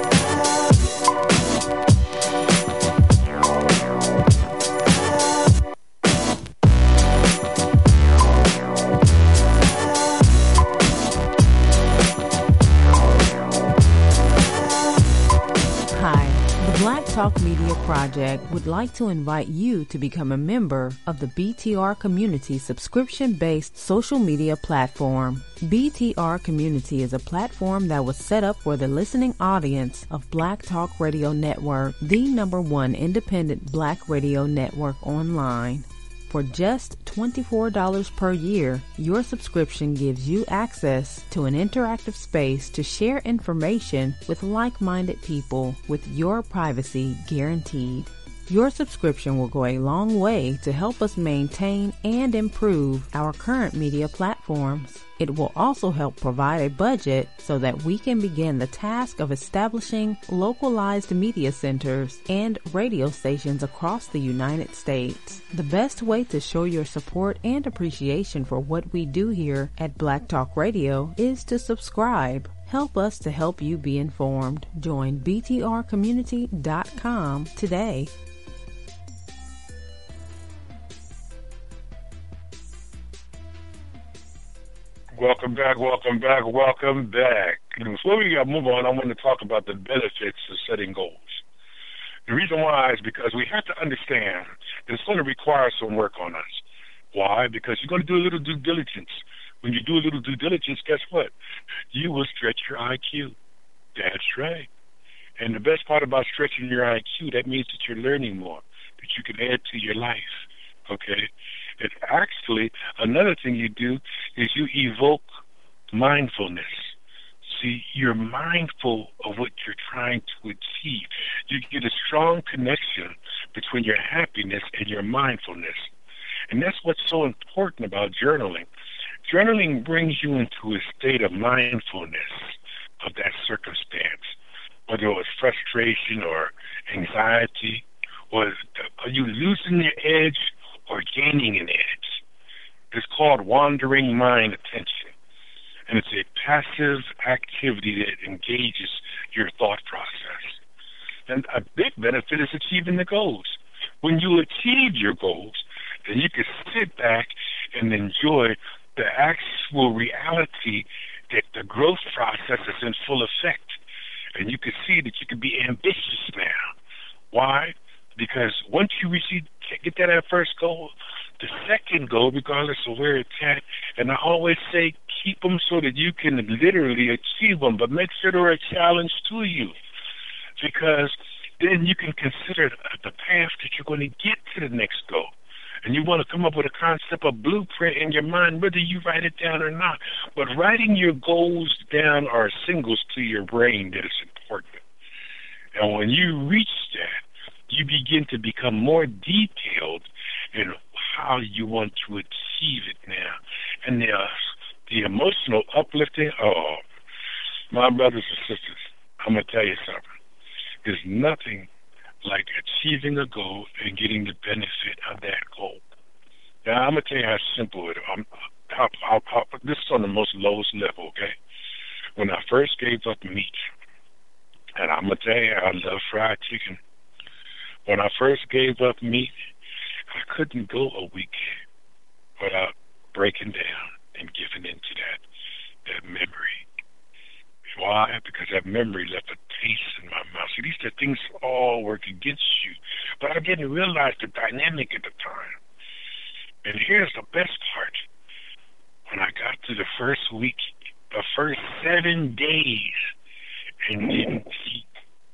Hi, the Black Talk Media Project would like to invite you to become a member of the B T R Community subscription-based social media platform. B T R Community is a platform that was set up for the listening audience of Black Talk Radio Network, the number one independent black radio network online. For just twenty-four dollars per year, your subscription gives you access to an interactive space to share information with like-minded people with your privacy guaranteed. Your subscription will go a long way to help us maintain and improve our current media platforms. It will also help provide a budget so that we can begin the task of establishing localized media centers and radio stations across the United States. The best way to show your support and appreciation for what we do here at Black Talk Radio is to subscribe. Help us to help you be informed. Join B T R community dot com today. Welcome back, welcome back, welcome back. And before we move on, I want to talk about the benefits of setting goals. The reason why is because we have to understand that it's going to require some work on us. Why? Because you're going to do a little due diligence. When you do a little due diligence, guess what? You will stretch your I Q. That's right. And the best part about stretching your I Q, that means that you're learning more, that you can add to your life, okay? And actually, another thing you do is you evoke mindfulness. See, you're mindful of what you're trying to achieve. You get a strong connection between your happiness and your mindfulness. And that's what's so important about journaling. Journaling brings you into a state of mindfulness of that circumstance, whether it was frustration or anxiety, or are you losing your edge or gaining an edge? It's called wandering mind attention. And it's a passive activity that engages your thought process. And a big benefit is achieving the goals. When you achieve your goals, then you can sit back and enjoy the actual reality that the growth process is in full effect. And you can see that you can be ambitious now. Why? Because once you receive, get that first goal, the second goal, regardless of where it's at, and I always say keep them so that you can literally achieve them, but make sure they're a challenge to you. Because then you can consider the path that you're going to get to the next goal. And you want to come up with a concept, a blueprint in your mind, whether you write it down or not. But writing your goals down are signals to your brain that it's important. And when you reach that, you begin to become more detailed in how you want to achieve it now. And the, uh, the emotional uplifting, oh, my brothers and sisters, I'm going to tell you something. There's nothing like achieving a goal and getting the benefit of that goal. Now, I'm going to tell you how simple it is. I'm, I'll, I'll, I'll, this is on the most lowest level, okay? When I first gave up meat, and I'm going to tell you, I love fried chicken. When I first gave up meat, I couldn't go a week without breaking down and giving into that, that memory. Why? Because that memory left a taste in my mouth. See, these are things all work against you. But I didn't realize the dynamic at the time. And here's the best part. When I got to the first week, the first seven days, and didn't eat,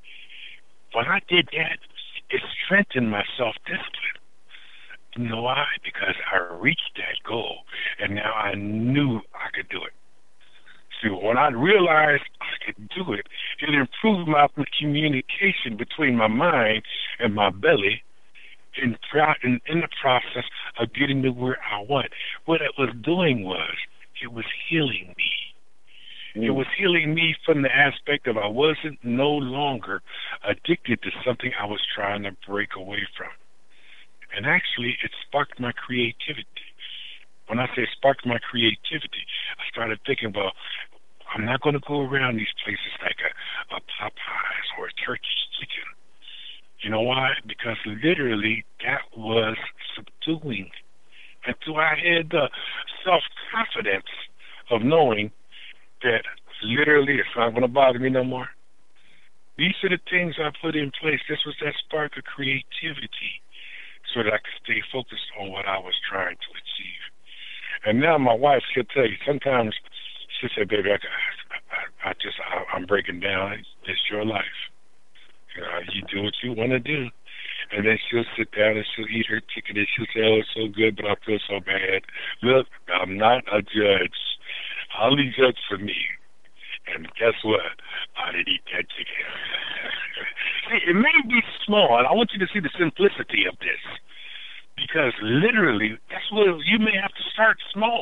when I did that, it strengthened my self-discipline. You know why? Because I reached that goal, and now I knew I could do it. See, when I realized I could do it, it improved my communication between my mind and my belly in, in, in the process of getting to where I want. What it was doing was, it was healing me. Mm. It was healing me from the aspect of I wasn't no longer addicted to something I was trying to break away from. And actually, it sparked my creativity. When I say sparked my creativity, I started thinking, well, I'm not going to go around these places like a, a Popeyes or a Turkish chicken. You know why? Because literally that was subduing. Until I had the self-confidence of knowing that literally it's not going to bother me no more. These are the things I put in place. This was that spark of creativity so that I could stay focused on what I was trying to achieve. And now my wife, she'll tell you, sometimes she'll say, baby, I, I, I just, I, I'm breaking down. It's your life. You know, you do what you want to do. And then she'll sit down and she'll eat her chicken and she'll say, oh, it's so good, but I feel so bad. Look, I'm not a judge. I'll be judged for me. And guess what? I didn't eat that chicken. See, it may be small, and I want you to see the simplicity of this. Because literally, that's what you may have to start small.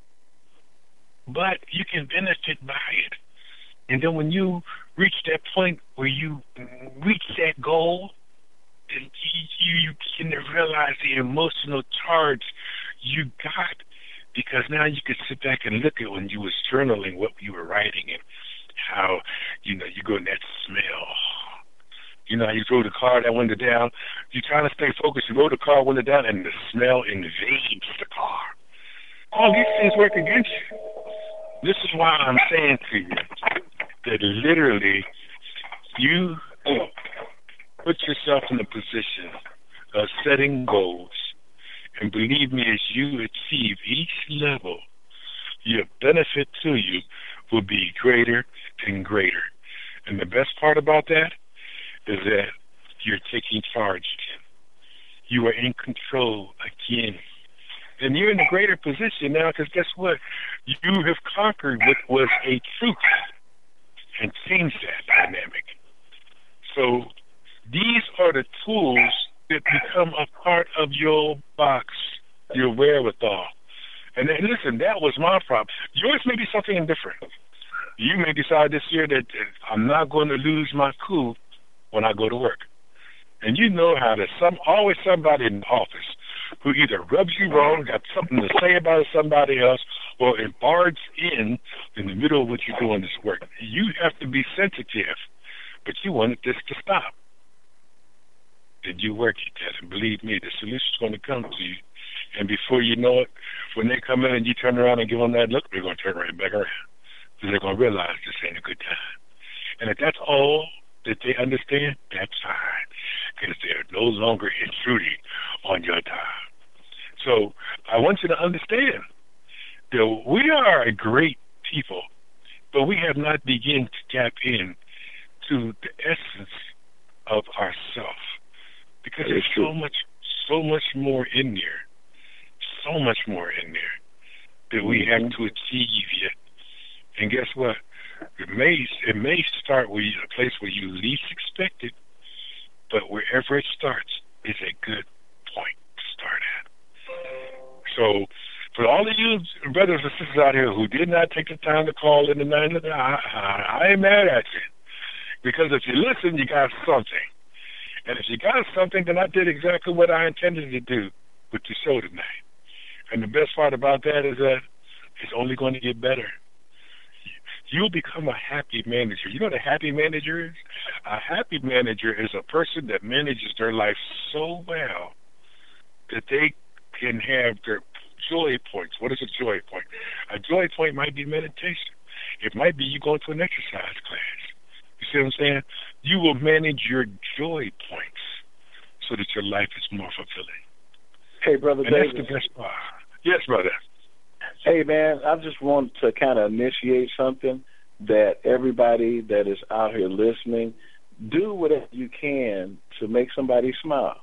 But you can benefit by it. And then when you reach that point where you reach that goal, then you, you can realize the emotional charge you got. Because now you can sit back and look at when you was journaling what you were writing and how, you know, you go in that smell. You know, you throw the car, that window down. You're trying to stay focused. You roll the car window down, and the smell invades the car. All these things work against you. This is why I'm saying to you that literally you put yourself in a position of setting goals. And believe me, as you achieve each level, your benefit to you will be greater and greater. And the best part about that is that you're taking charge again. You are in control again. And you're in a greater position now because guess what? You have conquered what was a truth and changed that dynamic. So these are the tools that become a part of your box, your wherewithal. And then, listen, that was my problem. Yours may be something different. You may decide this year that I'm not going to lose my cool when I go to work. And you know how there's some, always somebody in the office who either rubs you wrong, got something to say about somebody else, or it barges in in the middle of what you're doing this work. You have to be sensitive, but you wanted this to stop. Did you work at that? And believe me, the solution's going to come to you. And before you know it, when they come in and you turn around and give them that look, they're going to turn right back around. Because they're going to realize this ain't a good time. And if that's all that they understand, that's fine. Because they're no longer intruding on your time. So I want you to understand that we are a great people, but we have not begun to tap in to the essence of ourself. Because there's so much, so much more in there. So much more in there that we have to achieve yet. And guess what? It may it may start with a place where you least expect it, but wherever it starts is a good point to start at. So, for all of you brothers and sisters out here who did not take the time to call in the night, I, I, I ain't mad at you. Because if you listen, you got something. And if you got something, then I did exactly what I intended to do with the show tonight. And the best part about that is that it's only going to get better. You'll become a happy manager. You know what a happy manager is? A happy manager is a person that manages their life so well that they can have their joy points. What is a joy point? A joy point might be meditation. It might be you going to an exercise class. You see what I'm saying? You will manage your joy points so that your life is more fulfilling. Hey, Brother and David. That's the best part. Yes, brother. Hey, man, I just want to kind of initiate something that everybody that is out here listening, do whatever you can to make somebody smile.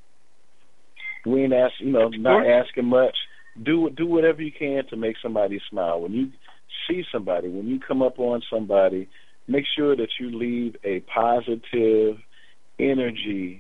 We ain't ask, you know, not asking much. Do do whatever you can to make somebody smile. When you see somebody, when you come up on somebody, make sure that you leave a positive energy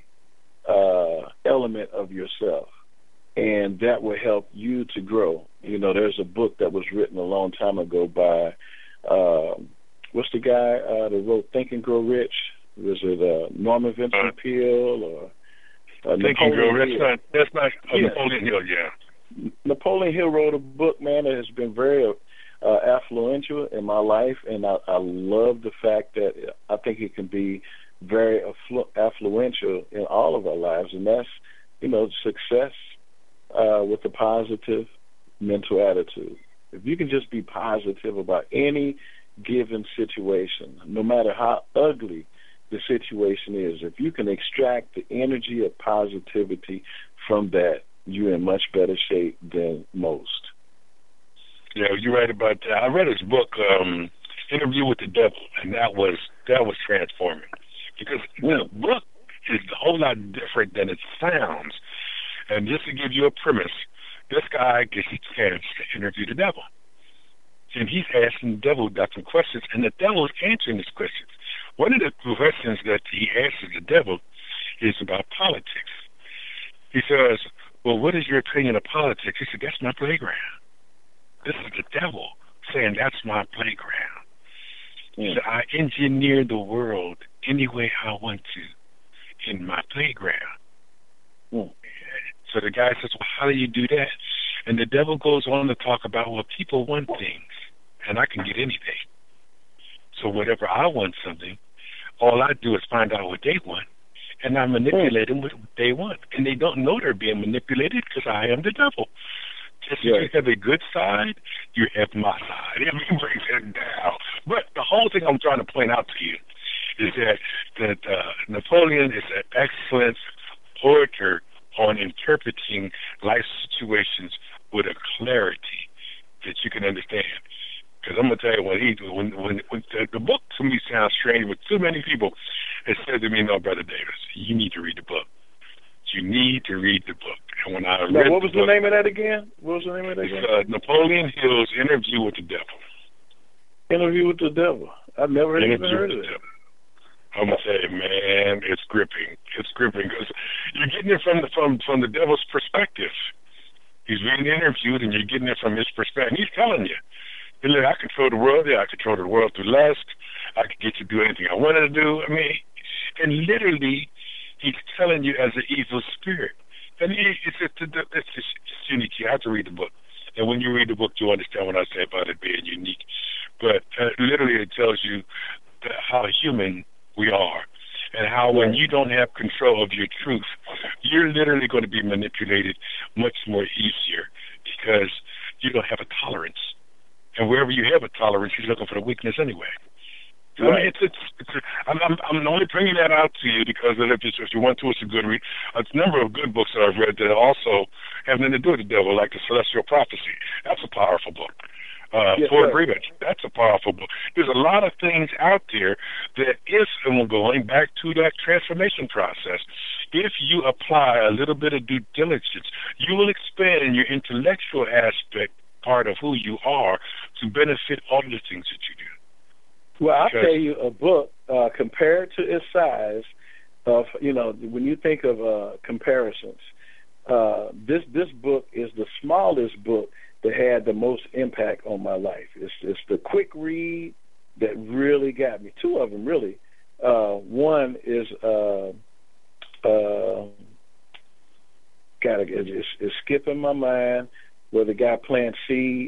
uh, element of yourself. And that will help you to grow. You know, there's a book that was written a long time ago by, uh, what's the guy uh, that wrote Think and Grow Rich? Was it uh, Norman Vincent uh, Peale or uh, Think and Grow Rich? Not, that's not uh, yeah. Napoleon Hill, yeah. Napoleon Hill wrote a book, man, that has been very uh, affluential in my life, and I, I love the fact that I think it can be very afflu- affluential in all of our lives, and that's, you know, success. Uh, with a positive mental attitude. If you can just be positive about any given situation, no matter how ugly the situation is, if you can extract the energy of positivity from that, you're in much better shape than most. Yeah, you're right about that. I read his book, um, Interview with the Devil, and that was that was transforming. Because yeah. the book is a whole lot different than it sounds. And just to give you a premise, this guy gets a chance to interview the devil. And he's asking the devil different questions, and the devil is answering his questions. One of the questions that he asks the devil is about politics. He says, well, what is your opinion of politics? He said, that's my playground. This is the devil saying that's my playground. Mm. He said, I engineer the world any way I want to in my playground. Mm. So the guy says, well, how do you do that? And the devil goes on to talk about, well, people want things, and I can get anything. So whenever I want something, all I do is find out what they want, and I manipulate them with what they want. And they don't know they're being manipulated because I am the devil. Just yeah. If you have a good side, you have my side. Let me break that down. But the whole thing I'm trying to point out to you is that that uh, Napoleon is an excellent orator on interpreting life situations with a clarity that you can understand. Because I'm gonna tell you, when he when when, when the, the book to me sounds strange, but too many people have said to me, "No, Brother Davis, you need to read the book. You need to read the book." And when I now, read what was the, book, the name of that again? What was the name of that it's, again? Uh, Napoleon Hill's Interview with the Devil. Interview with the Devil. I've never even heard of it. I'm gonna say, man, it's gripping. It's gripping because you're getting it from the from from the devil's perspective. He's being interviewed, and you're getting it from his perspective. He's telling you, hey, look, I control the world. Yeah, I control the world through lust. I can get you to do anything I wanted to do. I mean, and literally, he's telling you as an evil spirit. And he, it's just, it's just it's unique. You have to read the book, and when you read the book, you understand what I say about it being unique. But uh, literally, it tells you that how human we are, and how when you don't have control of your truth, you're literally going to be manipulated much more easier because you don't have a tolerance. And wherever you have a tolerance, you're looking for the weakness anyway. Right. I mean, it's, it's, it's, I'm, I'm, I'm only bringing that out to you because if you, if you want to, it's a good read. It's a number of good books that I've read that also have nothing to do with the devil, like The Celestial Prophecy. That's a powerful book. Uh, yes, for agreement. That's a powerful book. There's a lot of things out there that if, and we're going back to that transformation process, if you apply a little bit of due diligence, you will expand your intellectual aspect, part of who you are, to benefit all the things that you do. Well, I'll because, tell you a book, uh, compared to its size, of, you know, when you think of uh, comparisons, uh, this this book is the smallest book that had the most impact on my life. It's, it's the quick read that really got me. Two of them, really. Uh, one is, uh, uh, God, it's, it's skipping my mind, where the guy plants seeds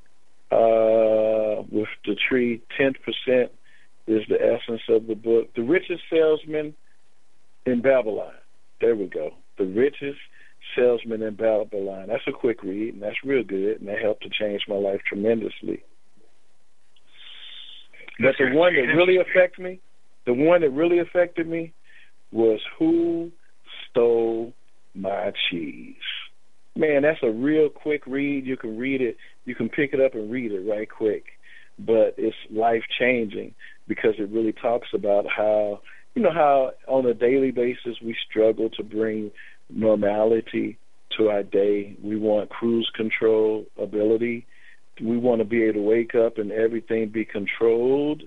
uh, with the tree. ten percent is the essence of the book. The Richest Salesman in Babylon. There we go. The Richest Salesman in Babylon. That's a quick read, and that's real good, and that helped to change my life tremendously. But the one that really affected me, the one that really affected me was Who Stole My Cheese? Man, that's a real quick read. You can read it. You can pick it up and read it right quick. But it's life-changing because it really talks about how, you know, how on a daily basis we struggle to bring normality to our day. We want cruise control ability. We want to be able to wake up and everything be controlled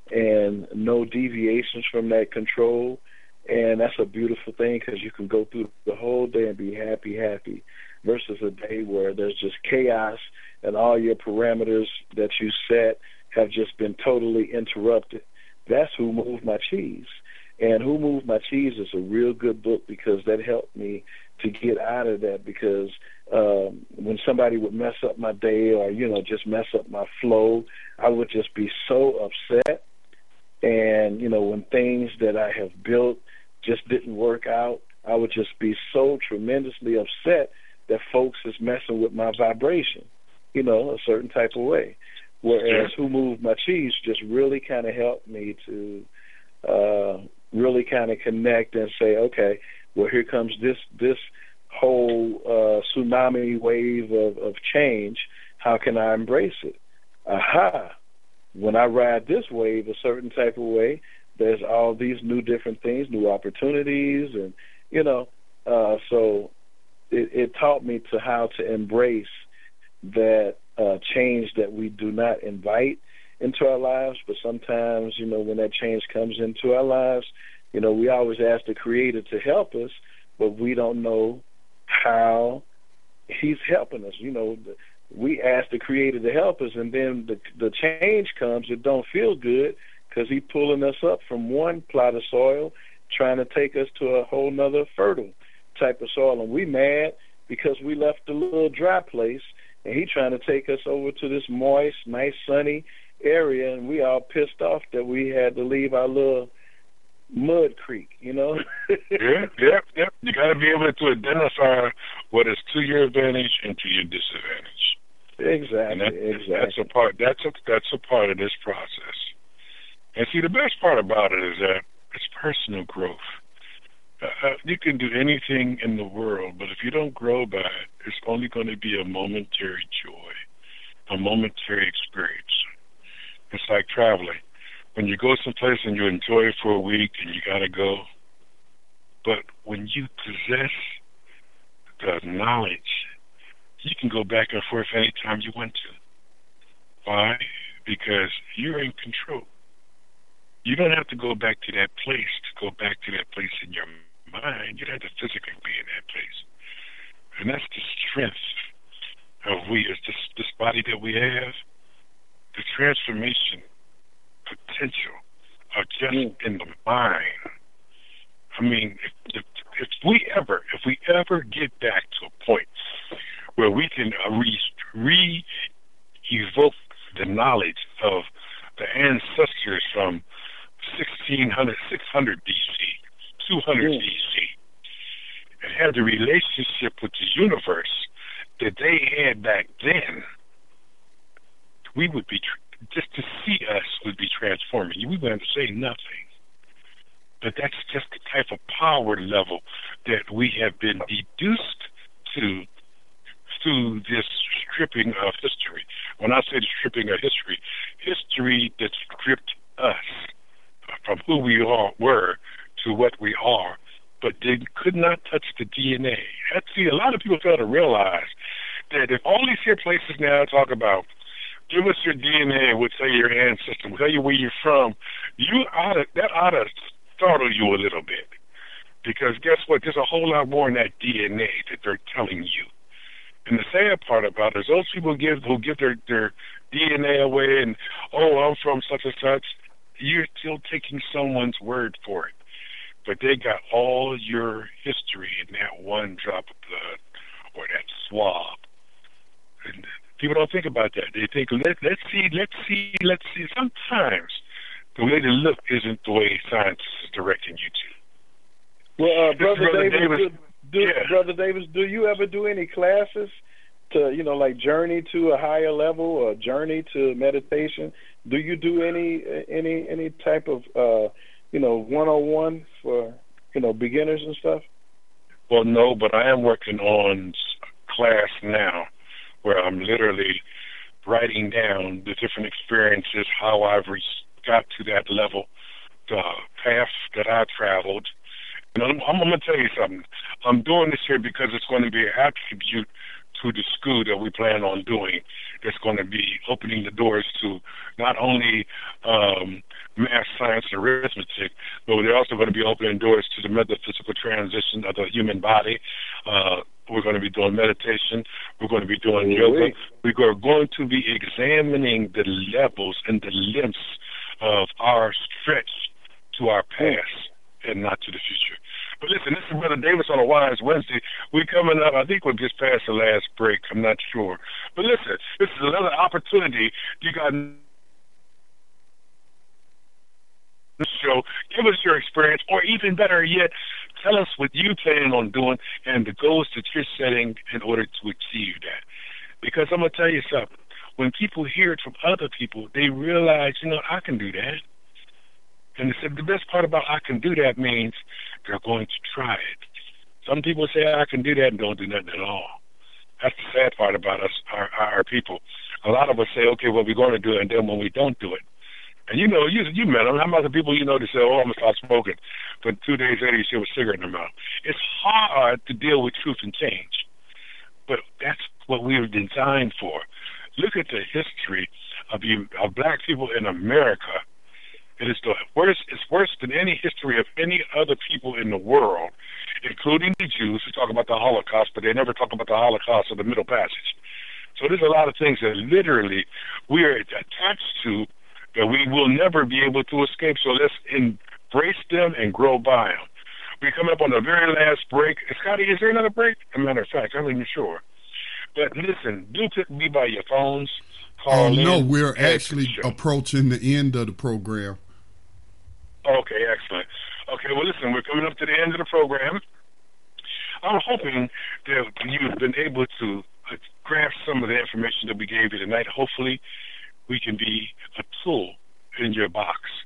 and no deviations from that control. And that's a beautiful thing because you can go through the whole day and be happy, happy, versus a day where there's just chaos and all your parameters that you set have just been totally interrupted. That's Who Moved My Cheese. And Who Moved My Cheese is a real good book because that helped me to get out of that, because um, when somebody would mess up my day or, you know, just mess up my flow, I would just be so upset. And, you know, when things that I have built just didn't work out, I would just be so tremendously upset that folks is messing with my vibration, you know, a certain type of way. Whereas Who Moved My Cheese just really kind of helped me to uh, really kind of connect and say, okay, well, here comes this this whole uh, tsunami wave of, of change. How can I embrace it? Aha! When I ride this wave a certain type of way, there's all these new different things, new opportunities, and, you know, uh, so it, it taught me to how to embrace that uh, change that we do not invite into our lives, but sometimes, you know, when that change comes into our lives, you know, we always ask the Creator to help us, but we don't know how He's helping us. You know, the, we ask the Creator to help us, and then the the change comes. It don't feel good because He's pulling us up from one plot of soil, trying to take us to a whole nother fertile type of soil, and we mad because we left the little dry place, and He trying to take us over to this moist, nice, sunny area, and we all pissed off that we had to leave our little mud creek, you know. yeah, yeah, yeah. You got to be able to identify what is to your advantage and to your disadvantage. Exactly, and that, exactly. That's a part. That's a that's a part of this process. And see, the best part about it is that it's personal growth. Uh, you can do anything in the world, but if you don't grow by it, it's only going to be a momentary joy, a momentary experience. It's like traveling. When you go someplace and you enjoy it for a week and you got to go, but when you possess the knowledge, you can go back and forth anytime you want to. Why? Because you're in control. You don't have to go back to that place to go back to that place in your mind. You don't have to physically be in that place. And that's the strength of we, is this, this body that we have, the transformation potential of just mm. in the mind. I mean, if, if, if we ever, if we ever get back to a point where we can re, re-evoke the knowledge of the ancestors from sixteen hundred, six hundred B C, two hundred mm. B C, and have the relationship with the universe that they had back then, we would be, just to see us would be transforming. We wouldn't have to say nothing. But that's just the type of power level that we have been deduced to through this stripping of history. When I say the stripping of history, history that stripped us from who we all were to what we are, but they could not touch the D N A. That's, see, a lot of people fail to realize that if all these here places now talk about, give us your D N A, we'll tell you your ancestors, we'll tell you where you're from, you ought to, that ought to startle you a little bit. Because guess what? There's a whole lot more in that D N A that they're telling you. And the sad part about it is those people give who give their, their D N A away and, oh, I'm from such and such, you're still taking someone's word for it. But they got all your history in that one drop of blood or that swab. And people don't think about that. They think, Let, let's see, let's see, let's see. Sometimes the way to look isn't the way science is directing you to. Well, uh, Brother, Brother Davis, Davis, do, do, yeah. Brother Davis, do you ever do any classes to, you know, like journey to a higher level or journey to meditation? Do you do any any any type of, uh, you know, one-on-one for, you know, beginners and stuff? Well, no, but I am working on class now where I'm literally writing down the different experiences, how I've re- got to that level, the path that I traveled. And I'm, I'm going to tell you something. I'm doing this here because it's going to be an attribute to the school that we plan on doing. That's going to be opening the doors to not only um, math, science, and arithmetic, but they're also going to be opening doors to the metaphysical transition of the human body. Uh, we're going to be doing meditation. We're going to be doing oh, yoga. wait. We are going to be examining the levels and the lengths of our stretch to our past and not to the future. But listen, this is Brother Davis on a Wise Wednesday. We're coming up, I think we'll just pass the last break. I'm not sure. But listen, this is another opportunity. You got this show. Give us your experience, or even better yet, tell us what you plan on doing and the goals that you're setting in order to achieve that. Because I'm going to tell you something. When people hear it from other people, they realize, you know, I can do that. And the best part about I can do that means they're going to try it. Some people say I can do that and don't do nothing at all. That's the sad part about us, our, our people. A lot of us say, okay, well, we're going to do it, and then when we don't do it. And you know, you you met them. How about the people you know that say, oh, I'm going to stop smoking. But two days later, you see a cigarette in their mouth. It's hard to deal with truth and change. But that's what we were designed for. Look at the history of, you, of black people in America. It is the worst. It's worse than any history of any other people in the world, including the Jews who talk about the Holocaust, but they never talk about the Holocaust or the Middle Passage. So there's a lot of things that literally we are attached to that we will never be able to escape. So let's embrace them and grow by them. We're coming up on the very last break. Scotty, is there another break? As a matter of fact, I'm not even sure. But listen, do pick me by your phones. Call um, in. No, we're actually approaching the end of the program. Okay, excellent. Okay, well, listen, we're coming up to the end of the program. I'm hoping that you've been able to uh, grasp some of the information that we gave you tonight. Hopefully, we can be a tool in your box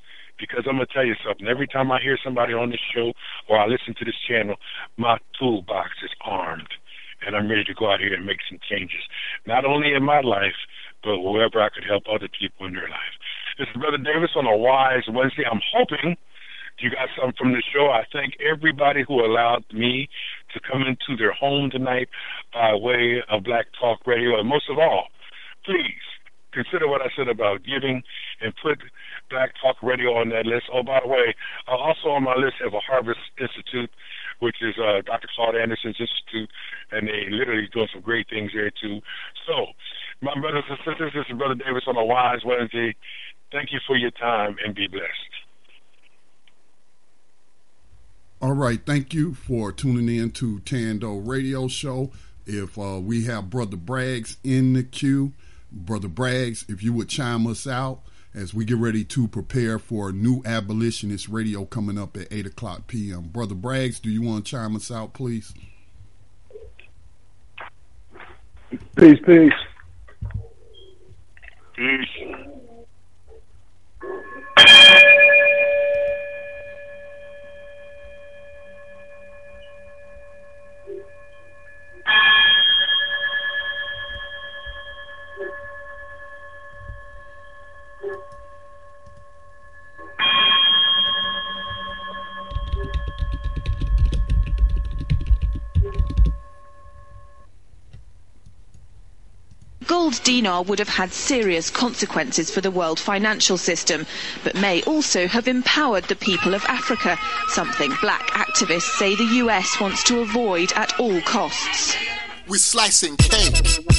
Because I'm going to tell you something. Every time I hear somebody on this show or I listen to this channel, my toolbox is armed, and I'm ready to go out here and make some changes, not only in my life, but wherever I could help other people in their life. This is Brother Davis on a Wise Wednesday. I'm hoping you got something from the show. I thank everybody who allowed me to come into their home tonight by way of Black Talk Radio. And most of all, please consider what I said about giving and put Black Talk Radio on that list. Oh, by the way, uh, also on my list have a Harvest Institute, which is uh, Doctor Claude Anderson's institute, and they literally doing some great things there, too. So, my brothers and sisters, this is Brother Davis on a Wise Wednesday. Thank you for your time, and be blessed. All right, thank you for tuning in to Tando Radio Show. If uh, we have Brother Braggs in the queue, Brother Braggs, if you would chime us out as we get ready to prepare for New Abolitionist Radio coming up at eight o'clock p.m. Brother Braggs, do you want to chime us out, please? Peace, peace. Peace. Gold dinar would have had serious consequences for the world financial system, but may also have empowered the people of Africa, something black activists say the U S wants to avoid at all costs. We're slicing cake.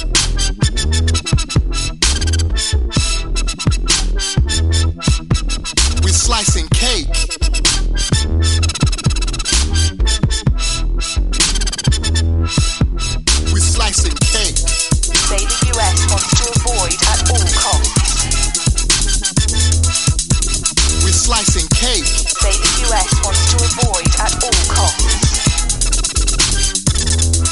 We're slicing cake. We're slicing cake. Say the U S wants to avoid at all